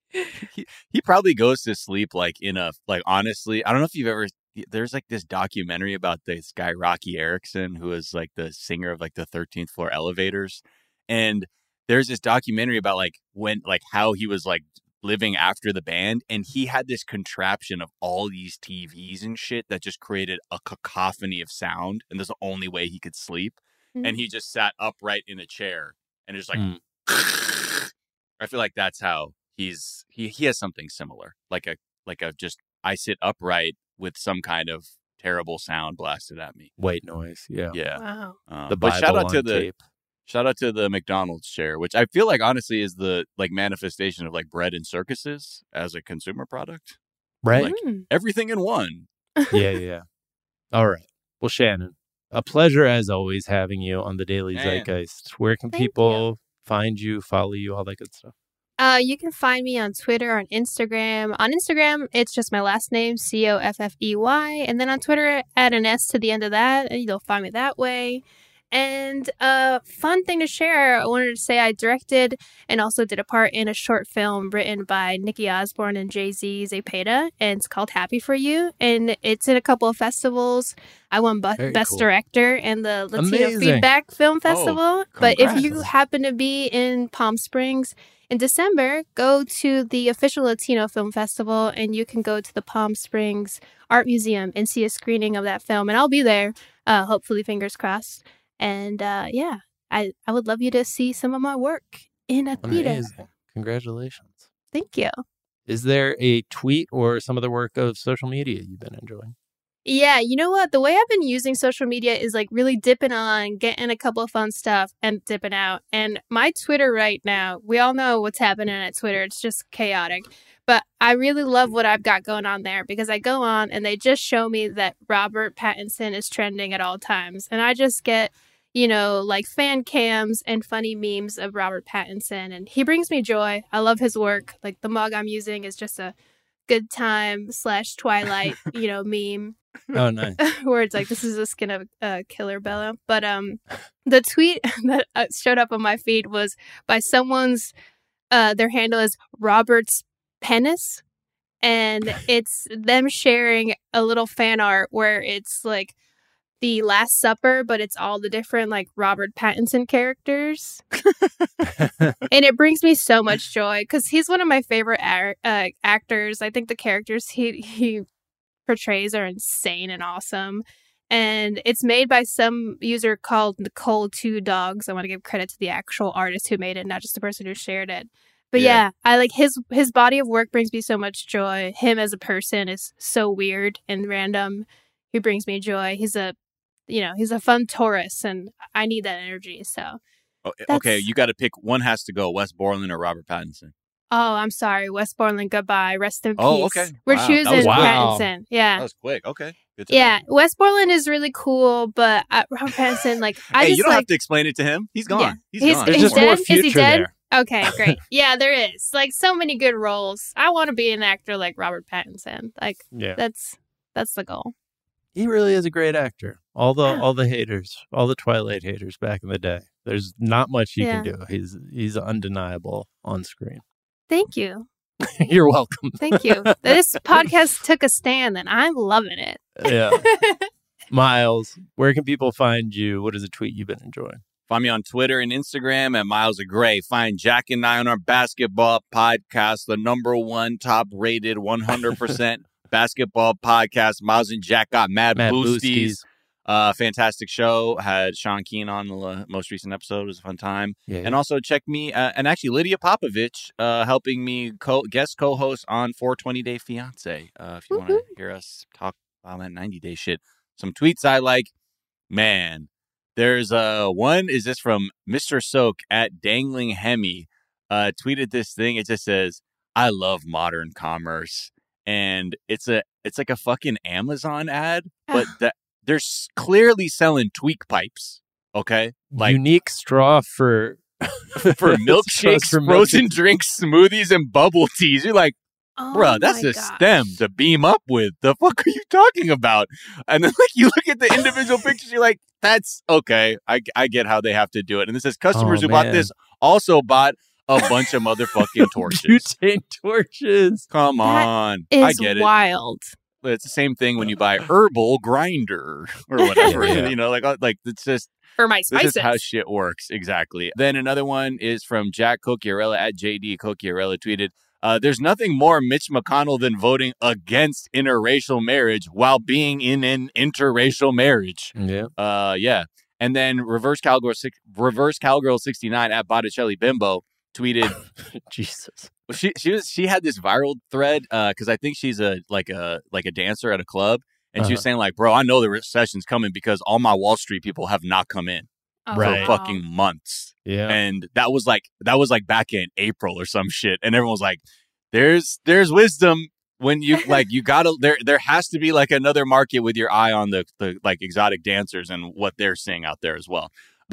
He probably goes to sleep like in a honestly, I don't know if you've ever. There's like this documentary about this guy Rocky Erickson, who is like the singer of like the 13th Floor Elevators, and there's this documentary about like how he was like living after the band, and he had this contraption of all these TVs and shit that just created a cacophony of sound, and that's the only way he could sleep. Mm-hmm. And he just sat upright in a chair and just like I feel like that's how he has something similar, like a just I sit upright with some kind of terrible sound blasted at me, white noise. Yeah. Wow. But shout out to the McDonald's chair, which I feel like honestly is the like manifestation of like bread and circuses as a consumer product. Right. Like, everything in one. Yeah. All right. Well, Shannon, a pleasure as always having you on the Daily Zeitgeist. Where can people find you, follow you, all that good stuff? You can find me on Twitter, on Instagram. On Instagram, it's just my last name, Coffey. And then on Twitter, add an S to the end of that, and you'll find me that way. And fun thing to share, I wanted to say I directed and also did a part in a short film written by Nikki Osborne and Jay-Z Zepeda, and it's called Happy For You, and it's in a couple of festivals. I won Best Director in the Latino Feedback Film Festival. But if you happen to be in Palm Springs in December, go to the official Latino Film Festival, and you can go to the Palm Springs Art Museum and see a screening of that film, and I'll be there, hopefully, fingers crossed. And I would love you to see some of my work in a theater. Amazing. Congratulations. Thank you. Is there a tweet or some other work of social media you've been enjoying? Yeah, you know what? The way I've been using social media is like really dipping on, getting a couple of fun stuff and dipping out. And my Twitter right now, we all know what's happening at Twitter. It's just chaotic. But I really love what I've got going on there because I go on and they just show me that Robert Pattinson is trending at all times. And I just get, like fan cams and funny memes of Robert Pattinson. And he brings me joy. I love his work. Like the mug I'm using is just a good time / Twilight, meme. Oh, nice. Where it's like, this is the skin of Killer Bella. But the tweet that showed up on my feed was by someone's, their handle is Robert's Penis. And it's them sharing a little fan art where it's like the Last Supper, but it's all the different like Robert Pattinson characters. And it brings me so much joy because he's one of my favorite actors. I think the characters he portrays are insane and awesome. And it's made by some user called Nicole2 Dogs. I want to give credit to the actual artist who made it, not just the person who shared it. But yeah, I like his body of work brings me so much joy. Him as a person is so weird and random. He brings me joy. He's a fun Taurus, and I need that energy. So, okay, you got to pick. One has to go: Wes Borland or Robert Pattinson. Oh, I'm sorry, Wes Borland. Goodbye. Rest in peace. Oh, okay. We're choosing Pattinson. Yeah, that was quick. Okay, good. Yeah, Wes Borland is really cool, but Robert Pattinson, hey, you don't have to explain it to him. He's gone. Yeah. He's gone. He's dead. Is he dead? There. Okay, great. Yeah, there is like so many good roles. I want to be an actor like Robert Pattinson. Like, that's the goal. He really is a great actor. All the haters, all the Twilight haters back in the day. There's not much he can do. He's undeniable on screen. Thank you. You're welcome. Thank you. This podcast took a stand, and I'm loving it. Yeah. Miles, where can people find you? What is a tweet you've been enjoying? Find me on Twitter and Instagram at Miles of Gray. Find Jack and I on our basketball podcast, the #1 top-rated 100% basketball podcast. Miles and Jack got Mad Boosties. Fantastic show. Had Sean Keen on the most recent episode. It was a fun time. Yeah. And also check me, and actually Lydia Popovich helping me guest co-host on 420 Day Fiance. If you want to hear us talk about that 90-day shit. Some tweets I like. Man. There's one is this from Mr. Soak at Dangling Hemi tweeted this thing. It just says, "I love modern commerce," and it's like a fucking Amazon ad, but they're clearly selling tweak pipes. Okay, like unique straw for milkshakes, frozen drinks, smoothies, and bubble teas. You're like, bro, that's a stem to beam up with. The fuck are you talking about? And then like you look at the individual pictures, you're like, that's okay. I get how they have to do it. And it says customers who bought this also bought a bunch of motherfucking torches. Butane torches. Come on. I get it. Wild. It's the same thing when you buy herbal grinder or whatever. You know, like it's just for my spices. This is how shit works. Exactly. Then another one is from Jack Cocchiarella at JD Cocchiarella tweeted, there's nothing more Mitch McConnell than voting against interracial marriage while being in an interracial marriage. Yeah. Yeah. And then Reverse Cowgirl 69 at Botticelli Bimbo tweeted, Jesus. She had this viral thread because I think she's a dancer at a club, and she was saying like, bro, I know the recession's coming because all my Wall Street people have not come in for fucking months. Yeah. And that was like back in April or some shit. And everyone was like, there's wisdom when you like, you gotta, there has to be like another market with your eye on the like exotic dancers and what they're seeing out there as well. But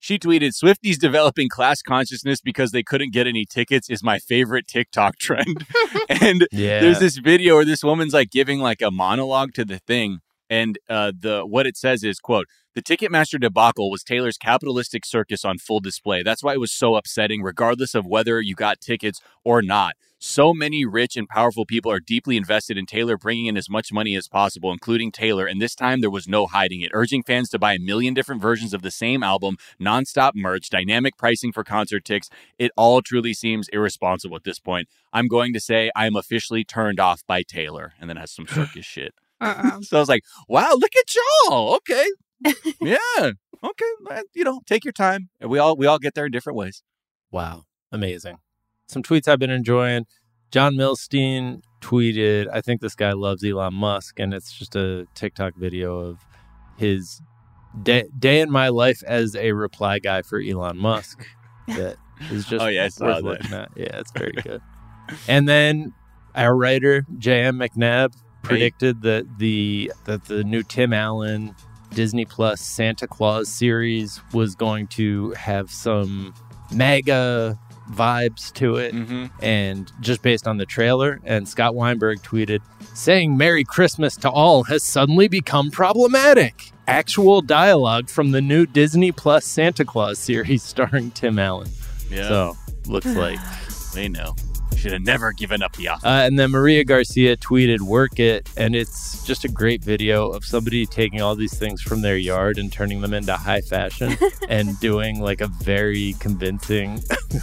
She tweeted, Swifties developing class consciousness because they couldn't get any tickets is my favorite TikTok trend. And there's this video where this woman's like giving like a monologue to the thing. And what it says is, quote, the Ticketmaster debacle was Taylor's capitalistic circus on full display. That's why it was so upsetting, regardless of whether you got tickets or not. So many rich and powerful people are deeply invested in Taylor bringing in as much money as possible, including Taylor. And this time there was no hiding it, urging fans to buy a million different versions of the same album, nonstop merch, dynamic pricing for concert tickets. It all truly seems irresponsible at this point. I'm going to say I am officially turned off by Taylor. And then has some circus shit. So I was like, wow, look at y'all. Okay. Yeah. Okay. Take your time. And we all get there in different ways. Wow. Amazing. Some tweets I've been enjoying. John Milstein tweeted, I think this guy loves Elon Musk, and it's just a TikTok video of his day in my life as a reply guy for Elon Musk. That is just worth looking at. Yeah, it's very good. And then our writer, J.M. McNabb, predicted that the new Tim Allen Disney Plus Santa Claus series was going to have some mega vibes to it, and just based on the trailer. And Scott Weinberg tweeted, saying Merry Christmas to all has suddenly become problematic. Actual dialogue from the new Disney Plus Santa Claus series starring Tim Allen. Yeah. So looks like they know. Should have never given up the offer. And then Maria Garcia tweeted, work it. And it's just a great video of somebody taking all these things from their yard and turning them into high fashion and doing like a very convincing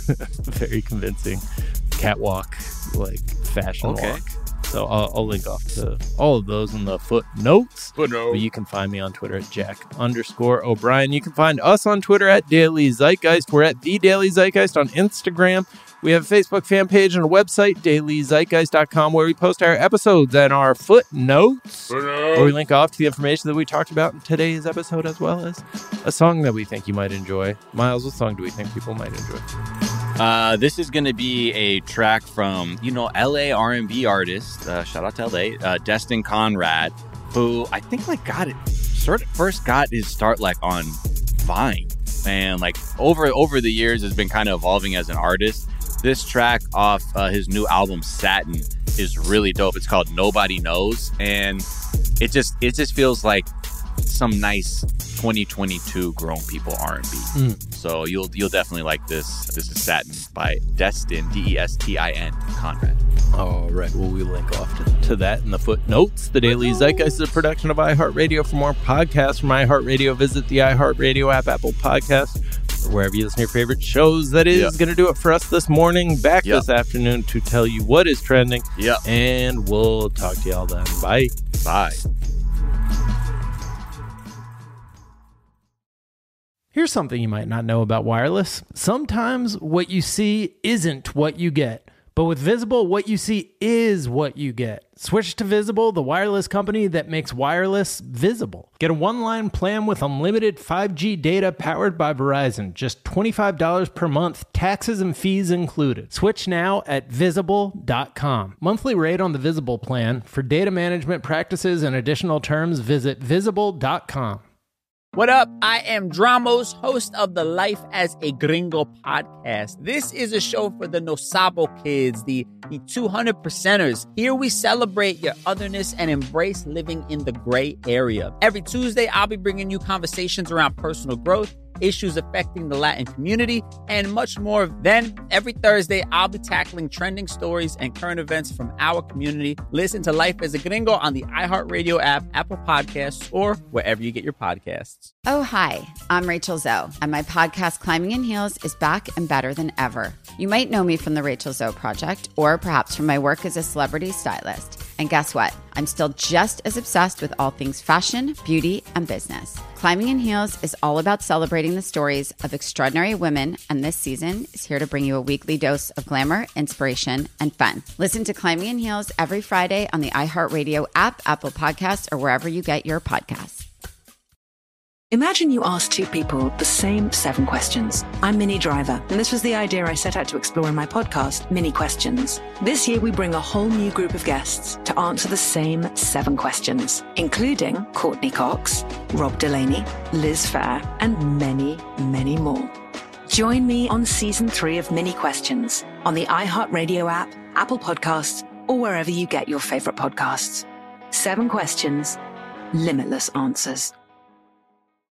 catwalk, like fashion walk. So I'll link off to all of those in the footnotes. But you can find me on Twitter at Jack_O'Brien. You can find us on Twitter at Daily Zeitgeist. We're at The Daily Zeitgeist on Instagram. We have a Facebook fan page and a website, dailyzeitgeist.com, where we post our episodes and our footnotes, where we link off to the information that we talked about in today's episode, as well as a song that we think you might enjoy. Miles, what song do we think people might enjoy? This is going to be a track from, LA R&B artist, shout out to LA, Destin Conrad, who I think first got his start on Vine, and over the years has been kind of evolving as an artist. This track off his new album Satin is really dope. It's called Nobody Knows, and it just feels like some nice 2022 grown people R&B. So you'll definitely like this. This is Satin by Destin, Destin Conrad. All right. Well, we link off to that in the footnotes. The Daily Zeitgeist is a production of iHeartRadio. For more podcasts from iHeartRadio, visit the iHeartRadio app, Apple Podcasts, or wherever you listen to your favorite shows. That is going to do it for us this morning. Back this afternoon to tell you what is trending. And we'll talk to y'all then. Bye. Bye. Here's something you might not know about wireless. Sometimes what you see isn't what you get. But with Visible, what you see is what you get. Switch to Visible, the wireless company that makes wireless visible. Get a one-line plan with unlimited 5G data powered by Verizon. Just $25 per month, taxes and fees included. Switch now at Visible.com. Monthly rate on the Visible plan. For data management practices and additional terms, visit Visible.com. What up? I am Dramos, host of the Life as a Gringo podcast. This is a show for the No Sabo kids, the 200%ers. Here we celebrate your otherness and embrace living in the gray area. Every Tuesday, I'll be bringing you conversations around personal growth, issues affecting the Latin community, and much more. Then, every Thursday, I'll be tackling trending stories and current events from our community. Listen to Life as a Gringo on the iHeartRadio app, Apple Podcasts, or wherever you get your podcasts. Oh, hi, I'm Rachel Zoe, and my podcast, Climbing in Heels, is back and better than ever. You might know me from the Rachel Zoe Project, or perhaps from my work as a celebrity stylist. And guess what? I'm still just as obsessed with all things fashion, beauty, and business. Climbing in Heels is all about celebrating the stories of extraordinary women, and this season is here to bring you a weekly dose of glamour, inspiration, and fun. Listen to Climbing in Heels every Friday on the iHeartRadio app, Apple Podcasts, or wherever you get your podcasts. Imagine you ask two people the same 7 questions. I'm Minnie Driver, and this was the idea I set out to explore in my podcast, Mini Questions. This year, we bring a whole new group of guests to answer the same 7 questions, including Courtney Cox, Rob Delaney, Liz Phair, and many, many more. Join me on Season 3 of Mini Questions on the iHeartRadio app, Apple Podcasts, or wherever you get your favorite podcasts. 7 questions, limitless answers.